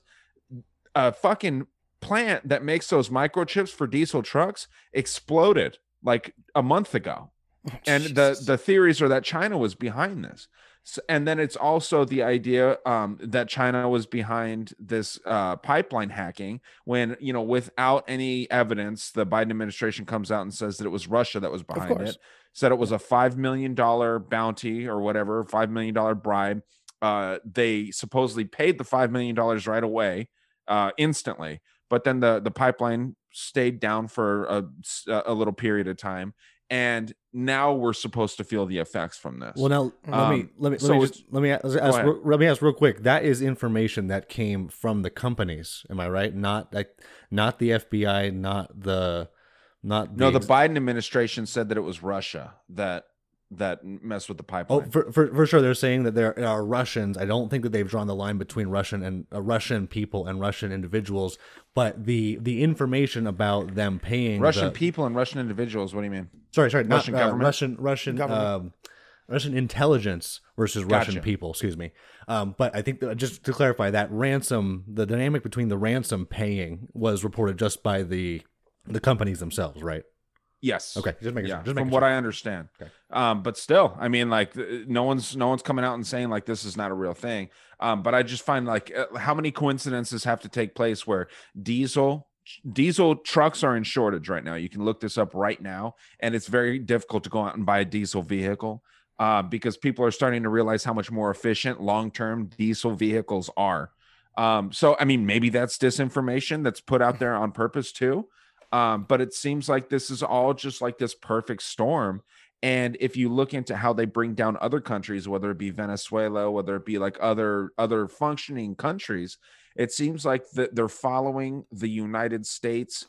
a fucking plant that makes those microchips for diesel trucks exploded like a month ago. And the Jesus. the theories are that China was behind this. S- and then it's also the idea um, that China was behind this uh, pipeline hacking, when, you know, without any evidence, the Biden administration comes out and says that it was Russia that was behind course. it, said it was a five million dollars bounty or whatever, five million dollars bribe. Uh, they supposedly paid the five million dollars right away, uh, instantly, but then the, the pipeline stayed down for a, a little period of time. And now we're supposed to feel the effects from this. Well, now let me Um, let me let so me it's- just, let me ask, ask ahead. real- let me ask real quick. That is information that came from the companies. Am I right? Not like not the F B I, not the not No, the ex- Biden administration said that it was Russia that that messed with the Oh, pipeline. for, for for sure, they're saying that there are Russians. I don't think that they've drawn the line between Russian and uh, Russian people and Russian individuals, but the the information about them paying Russian the, people and Russian individuals. What do you mean? sorry, sorry, Russian not uh, government? Russian Russian Government. um, Russian intelligence versus Russian Gotcha. people. Excuse me. Um, but I think that, just to clarify, that ransom, the dynamic between the ransom paying was reported just by the the companies themselves, right? Yes. Okay, just making Yeah, sure. Just from making what sure. I understand. Okay. Um, but still, I mean, like, th- no one's no one's coming out and saying like this is not a real thing. Um, but I just find like uh, how many coincidences have to take place where diesel diesel trucks are in shortage right now. You can look this up right now, and it's very difficult to go out and buy a diesel vehicle uh, because people are starting to realize how much more efficient long term diesel vehicles are. Um, so I mean, maybe that's disinformation that's put out there on purpose too. Um, but it seems like this is all just like this perfect storm. And if you look into how they bring down other countries, whether it be Venezuela, whether it be like other other functioning countries, it seems like that they're following the United States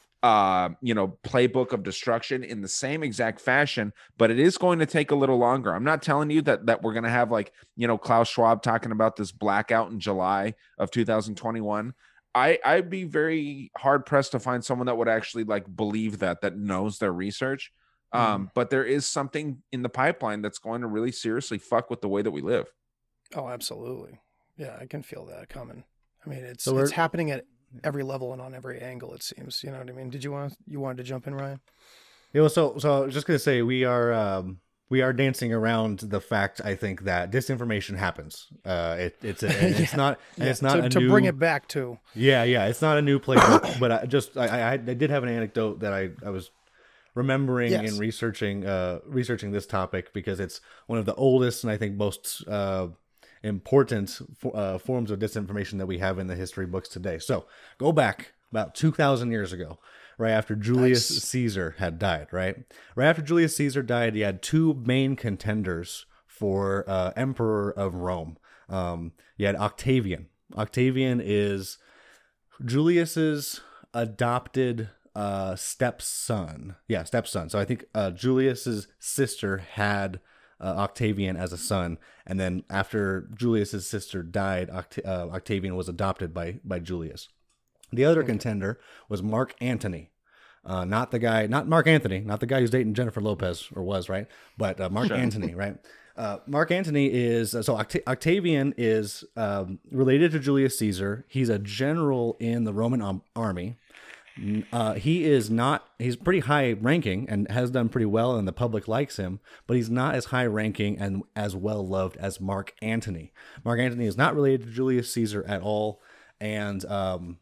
uh you know playbook of destruction in the same exact fashion, but it is going to take a little longer. I'm not telling you that that we're going to have, like, you know Klaus Schwab talking about this blackout in July of two thousand twenty-one. I I'd be very hard pressed to find someone that would actually like believe that that knows their research. Um, but there is something in the pipeline that's going to really seriously fuck with the way that we live. Oh, absolutely. Yeah, I can feel that coming. I mean, it's So we're- it's happening at every level and on every angle. It seems. You know what I mean? Did you want you wanted to jump in, Ryan? Yeah, well, so so I was just gonna say we are um, we are dancing around the fact, I think, that disinformation happens. Uh, it, it's a, and it's not and Yeah, it's not to, a to new, bring it back to. Yeah, yeah, it's not a new playbook. But I just I, I I did have an anecdote that I I was remembering Yes. and researching uh, researching this topic because it's one of the oldest and I think most uh, important uh, forms of disinformation that we have in the history books today. So go back about two thousand years ago, right after Julius Nice. Caesar had died, right? Right after Julius Caesar died, he had two main contenders for uh, emperor of Rome. Um, you had Octavian. Octavian is Julius's adopted uh, stepson. Yeah, stepson. So I think uh, Julius's sister had uh, Octavian as a son, and then after Julius's sister died, Oct- uh, Octavian was adopted by by Julius. The other contender was Mark Antony. Uh, not the guy, not Mark Anthony, not the guy who's dating Jennifer Lopez, or was, right? But uh, Mark Antony, right? Uh, Mark Antony is, uh, so Oct- Octavian is um, related to Julius Caesar. He's a general in the Roman um, army. Uh, he is not, he's pretty high ranking and has done pretty well, and the public likes him, but he's not as high ranking and as well loved as Mark Antony. Mark Antony is not related to Julius Caesar at all. And, um,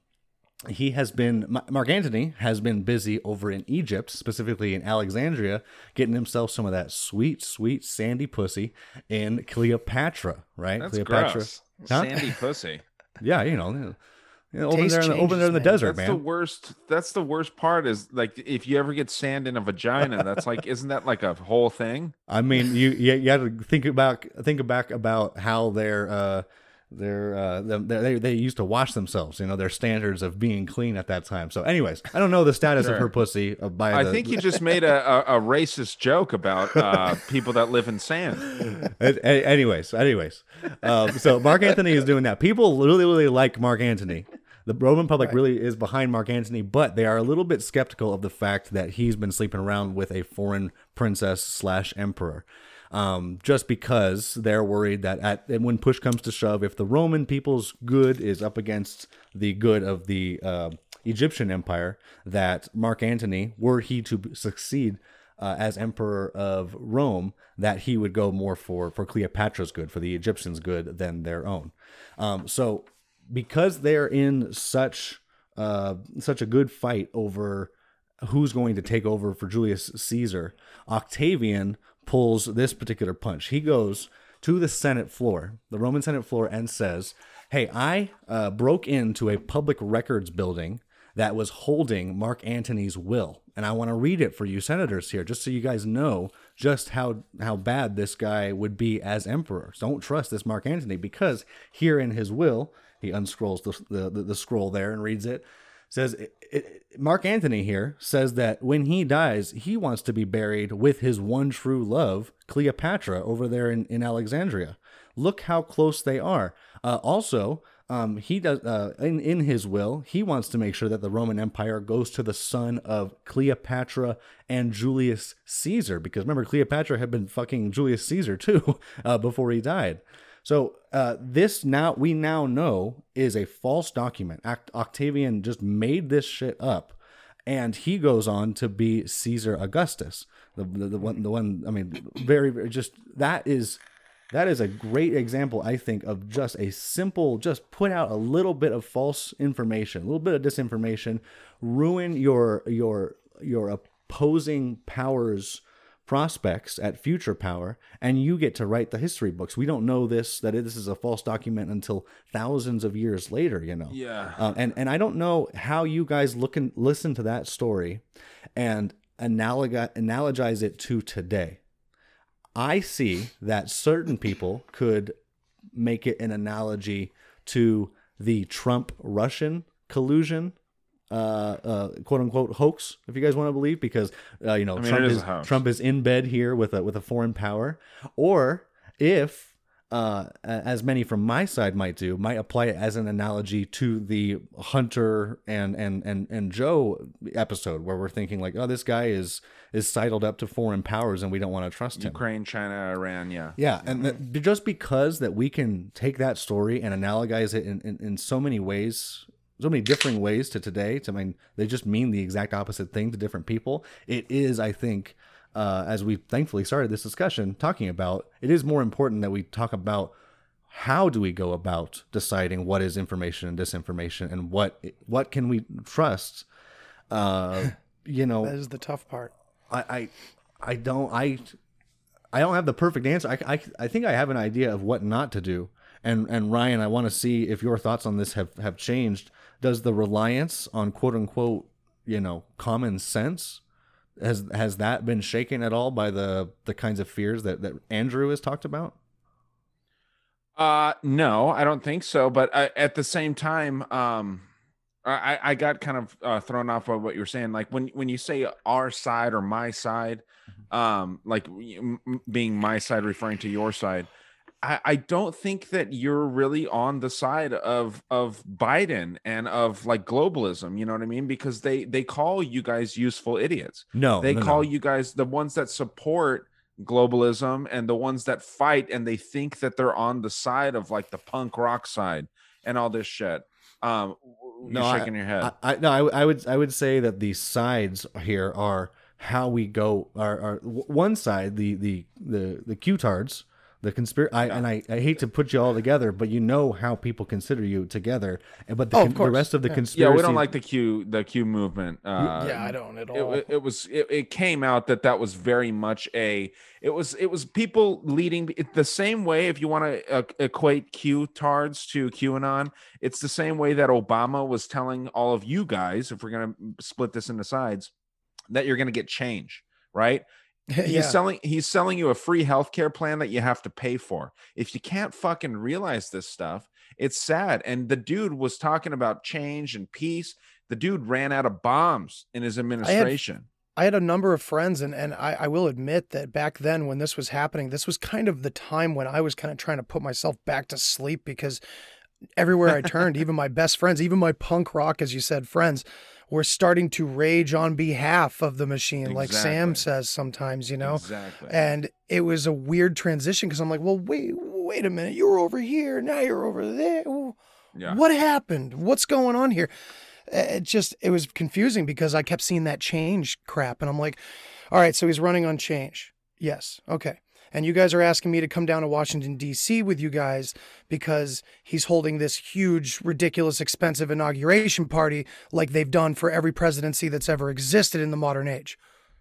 he has been, Mark Antony has been busy over in Egypt, specifically in Alexandria, getting himself some of that sweet, sweet sandy pussy in Cleopatra, right? That's Cleopatra. gross. Huh? Sandy pussy. Yeah, you know, you know over Taste there, in the, over there in the changes, man. desert, That's the man. worst. That's the worst part. Is like if you ever get sand in a vagina, that's like, isn't that like a whole thing? I mean, you you, you have to think about think back about how they're uh, they're, uh, they they used to wash themselves. You know, their standards of being clean at that time. So, anyways, I don't know the status Sure. of her pussy. Uh, by I the, think you just made a, a, a racist joke about uh, people that live in sand. A- a- anyways, anyways, um, so Mark Antony is doing that. People really, really like Mark Antony. The Roman public Right. really is behind Mark Antony, but they are a little bit skeptical of the fact that he's been sleeping around with a foreign princess slash emperor. Um, just because they're worried that at and when push comes to shove, if the Roman people's good is up against the good of the uh, Egyptian empire, that Mark Antony, were he to succeed uh, as emperor of Rome, that he would go more for for Cleopatra's good, for the Egyptians' good, than their own. Um, so, because they're in such uh, such a good fight over who's going to take over for Julius Caesar, Octavian pulls this particular punch. He goes to the Senate floor, the Roman Senate floor, and says, hey, I uh, broke into a public records building that was holding Mark Antony's will, and I want to read it for you senators here, just so you guys know just how, how bad this guy would be as emperor. So don't trust this Mark Antony, because here in his will, he unscrolls the, the, the scroll there and reads it, says it, it, Mark Antony here says that when he dies, he wants to be buried with his one true love, Cleopatra, over there in, in Alexandria. Look how close they are. Uh, also, um, he does uh, in in his will, he wants to make sure that the Roman Empire goes to the son of Cleopatra and Julius Caesar, because remember, Cleopatra had been fucking Julius Caesar too uh, before he died. So uh, this now we now know is a false document. Oct- Octavian just made this shit up, and he goes on to be Caesar Augustus, the the, the one the one. I mean, very, very just that is that is a great example, I think, of just a simple, just put out a little bit of false information, a little bit of disinformation, ruin your your your opposing powers' prospects at future power, and you get to write the history books. We don't know this, that this is a false document until thousands of years later, you know. Yeah. Uh, and, and I don't know how you guys look and listen to that story and analog- analogize it to today. I see that certain people could make it an analogy to the Trump-Russian collusion, uh, uh, quote unquote hoax, if you guys want to believe, because uh, you know, I mean, Trump it is is a hoax. Trump is in bed here with a with a foreign power, or if uh, as many from my side might do, might apply it as an analogy to the Hunter and and and and Joe episode, where we're thinking like, oh, this guy is is sidled up to foreign powers and we don't want to trust him. Ukraine, China, Iran. Yeah. Yeah, and that, just because that we can take that story and analogize it in, in, in so many ways, so many differing ways to today, to, I mean, they just mean the exact opposite thing to different people. It is, I think, uh, as we thankfully started this discussion talking about, it is more important that we talk about how do we go about deciding what is information and disinformation, and what what can we trust. Uh, you know, That is the tough part. I, I, I don't, I, I don't have the perfect answer. I, I, I think I have an idea of what not to do. And, and Ryan, I want to see if your thoughts on this have, have changed. Does the reliance on quote unquote, you know, common sense, has, has that been shaken at all by the, the kinds of fears that, that Andrew has talked about? Uh, no, I don't think so. But I, at the same time, um, I, I got kind of uh, thrown off by what you were saying. Like when, when you say our side or my side, um, like m- being my side, referring to your side, I, I don't think that you're really on the side of, of Biden and of like globalism. You know what I mean? Because they, they call you guys useful idiots. No, they no, call no. you guys the ones that support globalism and the ones that fight, and they think that they're on the side of like the punk rock side and all this shit. Um, you're No, shaking I, your head. I, I, no, I, I would, I would say that the sides here are how we go. Are, are one side, the, the, the, the Q-tards, the conspiracy. I, and I, I hate to put you all together, but you know how people consider you together. And but the, Oh, of con- the course. rest of the Yeah. conspiracy. Yeah, we don't like the Q, the Q movement. Uh, yeah, I don't at it, all. it, it was it, it came out that that was very much a it was it was people leading it, the same way. If you want to uh, equate Q-tards to QAnon, it's the same way that Obama was telling all of you guys, if we're going to split this into sides, that you're going to get change, right? He's Yeah. selling he's selling you a free healthcare plan that you have to pay for. If you can't fucking realize this stuff, it's sad. And the dude was talking about change and peace. The dude ran out of bombs in his administration. I had a number of friends, and, and I, I will admit that back then when this was happening, this was kind of the time when I was kind of trying to put myself back to sleep, because everywhere I turned, even my best friends, even my punk rock, as you said, friends, were starting to rage on behalf of the machine, like Sam Exactly. says sometimes, you know? Exactly. And it was a weird transition, because I'm like, well, wait, wait a minute. You were over here. Now you're over there. Yeah. What happened? What's going on here? It just, it was confusing because I kept seeing that change crap. And I'm like, all right, so he's running on change. Yes. Okay. And you guys are asking me to come down to Washington, D C with you guys because he's holding this huge, ridiculous, expensive inauguration party like they've done for every presidency that's ever existed in the modern age.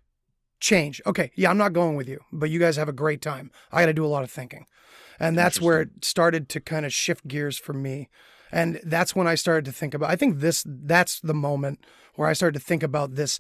Change. Okay. Yeah, I'm not going with you, but you guys have a great time. I got to do a lot of thinking. And that's where it started to kind of shift gears for me. And that's when I started to think about, I think this, that's the moment where I started to think about this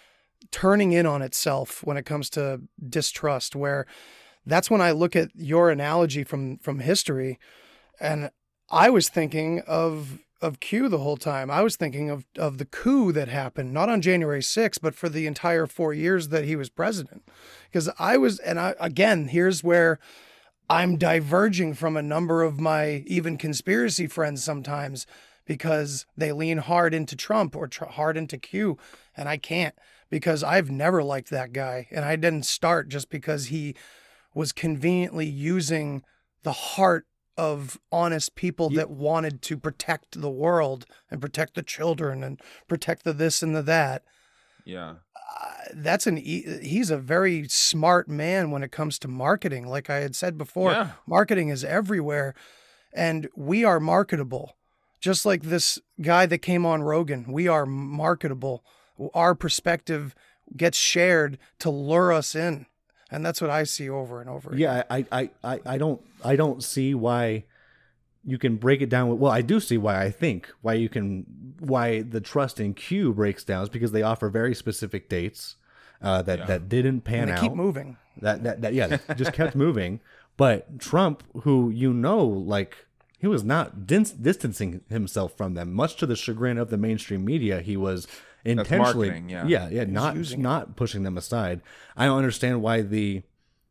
turning in on itself when it comes to distrust, where that's when I look at your analogy from, from history. And I was thinking of, of Q the whole time. I was thinking of, of the coup that happened, not on January sixth, but for the entire four years that he was president. Because I was, and I, again, here's where I'm diverging from a number of my even conspiracy friends sometimes, because they lean hard into Trump or tr- hard into Q, and I can't, because I've never liked that guy. And I didn't start just because he was conveniently using the heart of honest people that wanted to protect the world and protect the children and protect the this and the that. Yeah. Uh, that's an e- he's a very smart man when it comes to marketing. Like I had said before, Yeah. marketing is everywhere, and we are marketable. Just like this guy that came on Rogan, we are marketable. Our perspective gets shared to lure us in. And that's what I see over and over again. Yeah, I, I, I, I don't I don't see why you can break it down with, well, I do see why I think why you can why the trust in Q breaks down is because they offer very specific dates uh, that Yeah. that didn't pan And they out. keep moving. That that that yeah, that just kept moving. But Trump, who you know, like he was not dis- distancing himself from them, much to the chagrin of the mainstream media. He was intentionally, marketing, yeah. yeah, yeah, not using it. not pushing them aside. I don't understand why the.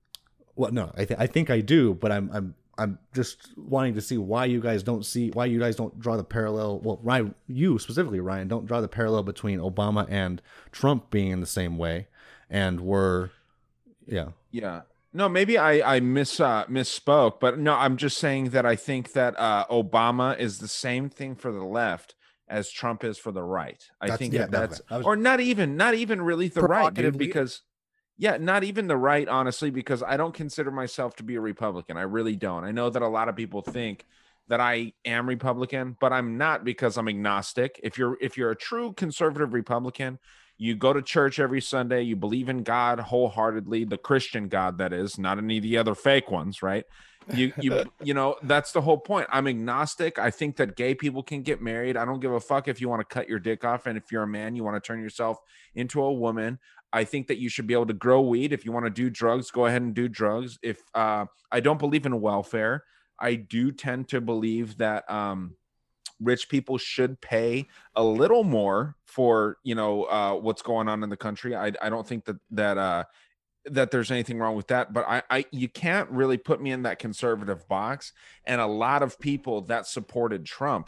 Well, no, I th- I think I do, but I'm I'm I'm just wanting to see why you guys don't see why you guys don't draw the parallel. Well, Ryan, you specifically, Ryan, don't draw the parallel between Obama and Trump being in the same way, and we're, yeah. Yeah. No, maybe I I miss uh, misspoke, but no, I'm just saying that I think that uh, Obama is the same thing for the left as Trump is for the right. I That's- think yeah, that that's, definitely. I was- or not even, not even really the right, dude, Provocatively. because yeah, not even the right, honestly, because I don't consider myself to be a Republican. I really don't. I know that a lot of people think that I am Republican, but I'm not because I'm agnostic. If you're if you're a true conservative Republican, you go to church every Sunday, you believe in God wholeheartedly, the Christian God that is, not any of the other fake ones, right? You you you know, that's the whole point. I'm agnostic. I think that gay people can get married. I don't give a fuck if you want to cut your dick off, and if you're a man, you want to turn yourself into a woman. I think that you should be able to grow weed. If you want to do drugs, go ahead and do drugs. If uh, I don't believe in welfare, I do tend to believe that um, rich people should pay a little more for, you know, uh, what's going on in the country. I, I don't think that that uh, that there's anything wrong with that, but I, I you can't really put me in that conservative box. And a lot of people that supported Trump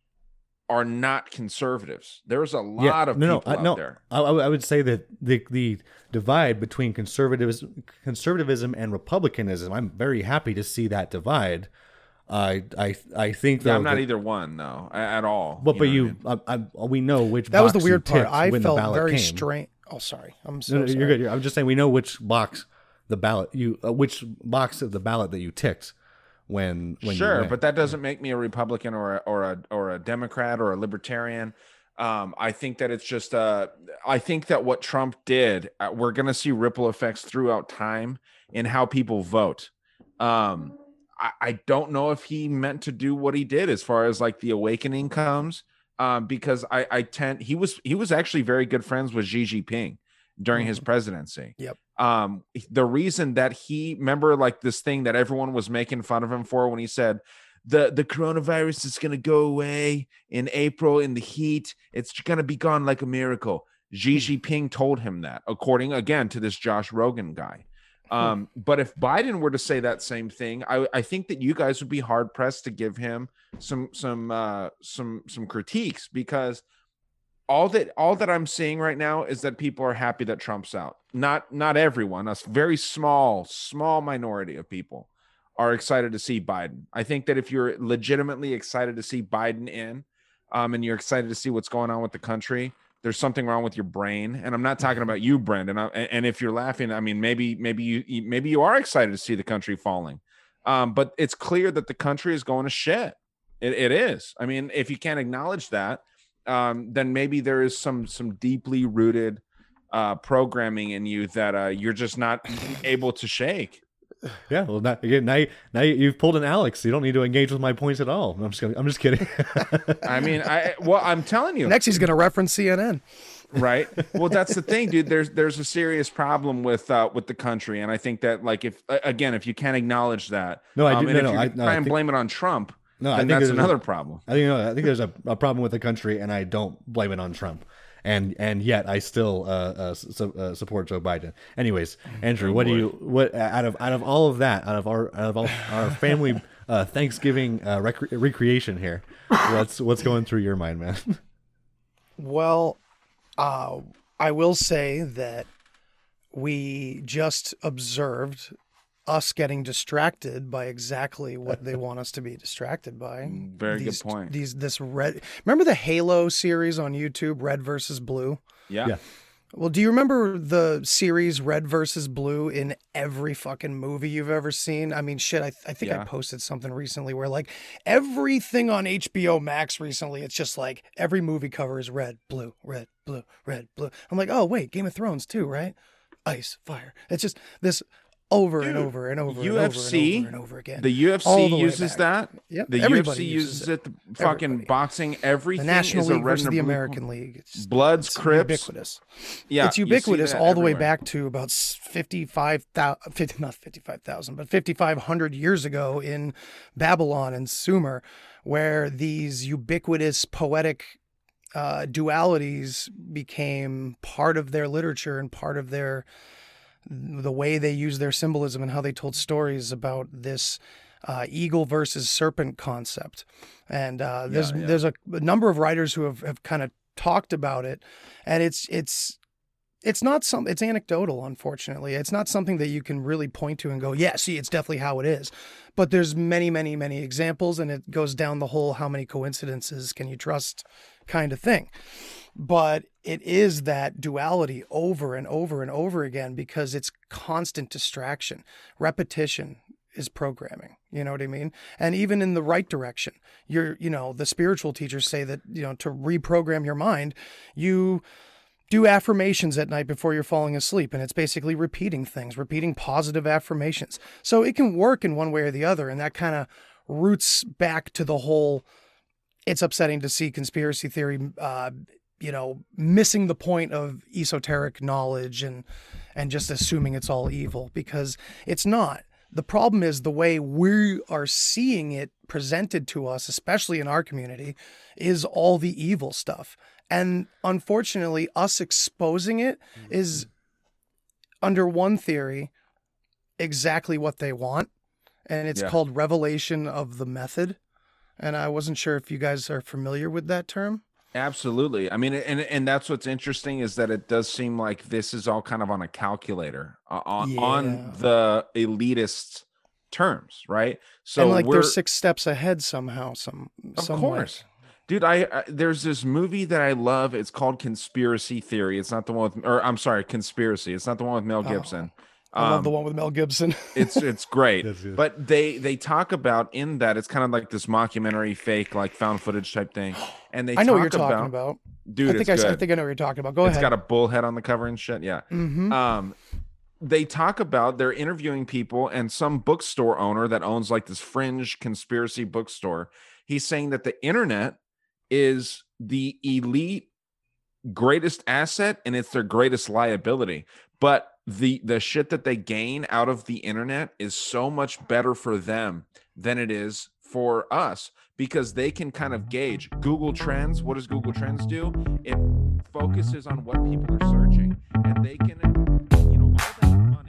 are not conservatives. There's a lot Yeah, of no, people no, out no. there. I, I would say that the the divide between conservatism, conservatism and republicanism, I'm very happy to see that divide. I I I think Yeah, though I'm not that- either one though a- at all. But but know you, what I mean? I, I, we know which That was the box you weird part. ticked I when the felt ballot very came. strange. Oh, sorry. I'm so No, no, sorry. you're good. You're- I'm just saying we know which box the ballot you uh, which box of the ballot that you ticked when when you Sure, went. but that doesn't make me a Republican or a, or a or a Democrat or a Libertarian. Um, I think that it's just uh, I think that what Trump did, uh, we're going to see ripple effects throughout time in how people vote. Um, I, I don't know if he meant to do what he did as far as like the awakening comes, um, because I, I tend he was he was actually very good friends with Xi Jinping during his presidency. Yep. Um, the reason that he remember like this thing that everyone was making fun of him for when he said the the coronavirus is going to go away in April in the heat, it's going to be gone like a miracle. Xi Jinping told him that, according again to this Josh Rogan guy. Um, but if Biden were to say that same thing, I, I think that you guys would be hard pressed to give him some some uh, some some critiques, because all that all that I'm seeing right now is that people are happy that Trump's out. Not not everyone, a very small small minority of people are excited to see Biden. I think that if you're legitimately excited to see Biden in, um, and you're excited to see what's going on with the country, there's something wrong with your brain. And I'm not talking about you, Brendan. I, and if you're laughing, I mean, maybe maybe you maybe you are excited to see the country falling. Um, but it's clear that the country is going to shit. It, it is. I mean, if you can't acknowledge that, um, then maybe there is some some deeply rooted uh, programming in you that uh, you're just not able to shake. Yeah, well, not, again, now, you, now you've pulled an Alex. You don't need to engage with my points at all. I'm just, gonna, I'm just kidding. I mean, I well, I'm telling you. Next, he's going to reference C N N. Right. Well, that's the thing, dude. There's there's a serious problem with uh, with the country, and I think that like if again, if you can't acknowledge that, No, I um, do- and no, if no, you I- no, try I and think- blame it on Trump, No, I then think that's there's a- another problem. I think no, I think there's a, a problem with the country, and I don't blame it on Trump. And and yet I still uh, uh, su- uh, support Joe Biden. Anyways, Andrew, what do you what out of out of all of that, out of our out of all our family uh, Thanksgiving uh, rec- recreation here, what's what's going through your mind, man? Well, uh, I will say that we just observed us getting distracted by exactly what they want us to be distracted by. Very good these, point. These this red. Remember the Halo series on YouTube, Red versus Blue? Yeah. Yeah. Well, do you remember the series Red versus Blue in every fucking movie you've ever seen? I mean, shit, I, I think I Yeah. posted something recently where, like, everything on H B O Max recently, it's just like every movie cover is red, blue, red, blue, red, blue. I'm like, oh, wait, Game of Thrones too, right? Ice, fire. It's just this over and over and over U F C, and over and over, and over again. The U F All C the way uses back. that. Yep, The everybody U F C uses uses it. it. The fucking Everybody. boxing, everything The National is a League red versus and a the blue- American League. It's, Bloods, it's Crips. ubiquitous. Yeah, It's you see ubiquitous that all the way everywhere. back to about fifty-five thousand, fifty, not fifty-five thousand, but fifty-five hundred years ago in Babylon and Sumer, where these ubiquitous poetic uh, dualities became part of their literature and part of their the way they used their symbolism and how they told stories about this uh, eagle versus serpent concept. And uh, there's yeah. there's a, a number of writers who have, have kind of talked about it, and it's it's it's not some it's anecdotal, unfortunately. It's not something that you can really point to and go, yeah, see, it's definitely how it is. But there's many, many, many examples, and it goes down the whole how many coincidences can you trust kind of thing. But it is that duality over and over and over again because it's constant distraction, repetition. is programming. You know what I mean? And even in the right direction, you're, you know, the spiritual teachers say that, you know, to reprogram your mind, you do affirmations at night before you're falling asleep. And it's basically repeating things, repeating positive affirmations. So it can work in one way or the other. And that kind of roots back to the whole, it's upsetting to see conspiracy theory, uh, you know, missing the point of esoteric knowledge and, and just assuming it's all evil, because it's not. The problem is the way we are seeing it presented to us, especially in our community, is all the evil stuff. And unfortunately, us exposing it is, under one theory, exactly what they want. And it's Yeah. called revelation of the method. And I wasn't sure if you guys are familiar with that term. Absolutely. I mean, and and that's what's interesting is that it does seem like this is all kind of on a calculator, uh, on Yeah. on the elitist terms, right? So and like we're, they're six steps ahead somehow. Some, of some way. course, dude. I, I there's this movie that I love. It's called Conspiracy Theory. It's not the one with, or I'm sorry, Conspiracy. It's not the one with Mel Gibson. I love Um, the one with Mel Gibson. it's it's great, That's good. but they they talk about in that it's kind of like this mockumentary, fake, like found footage type thing, and they I know talk what you're talking about, about. dude. I think it's I, I good. think I know what you're talking about. Go It's ahead. got a bull head on the cover and shit. Yeah. Mhm. Um, they talk about they're interviewing people, and some bookstore owner that owns like this fringe conspiracy bookstore. He's saying that the internet is the elite greatest asset and it's their greatest liability. But the the shit that they gain out of the internet is so much better for them than it is for us, because they can kind of gauge Google Trends. What does Google Trends do? It focuses on what people are searching, and they can, you know, all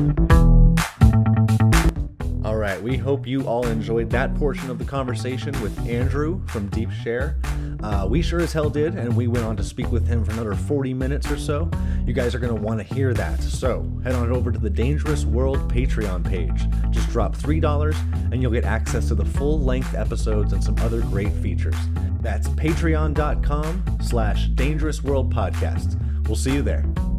that money. All right, we hope you all enjoyed that portion of the conversation with Andrew from Deep Share. Uh, we sure as hell did, and we went on to speak with him for another forty minutes or so. You guys are going to want to hear that, so head on over to the Dangerous World Patreon page. Just drop three dollars, and you'll get access to the full-length episodes and some other great features. That's patreon.com slash Dangerous World Podcast. We'll see you there.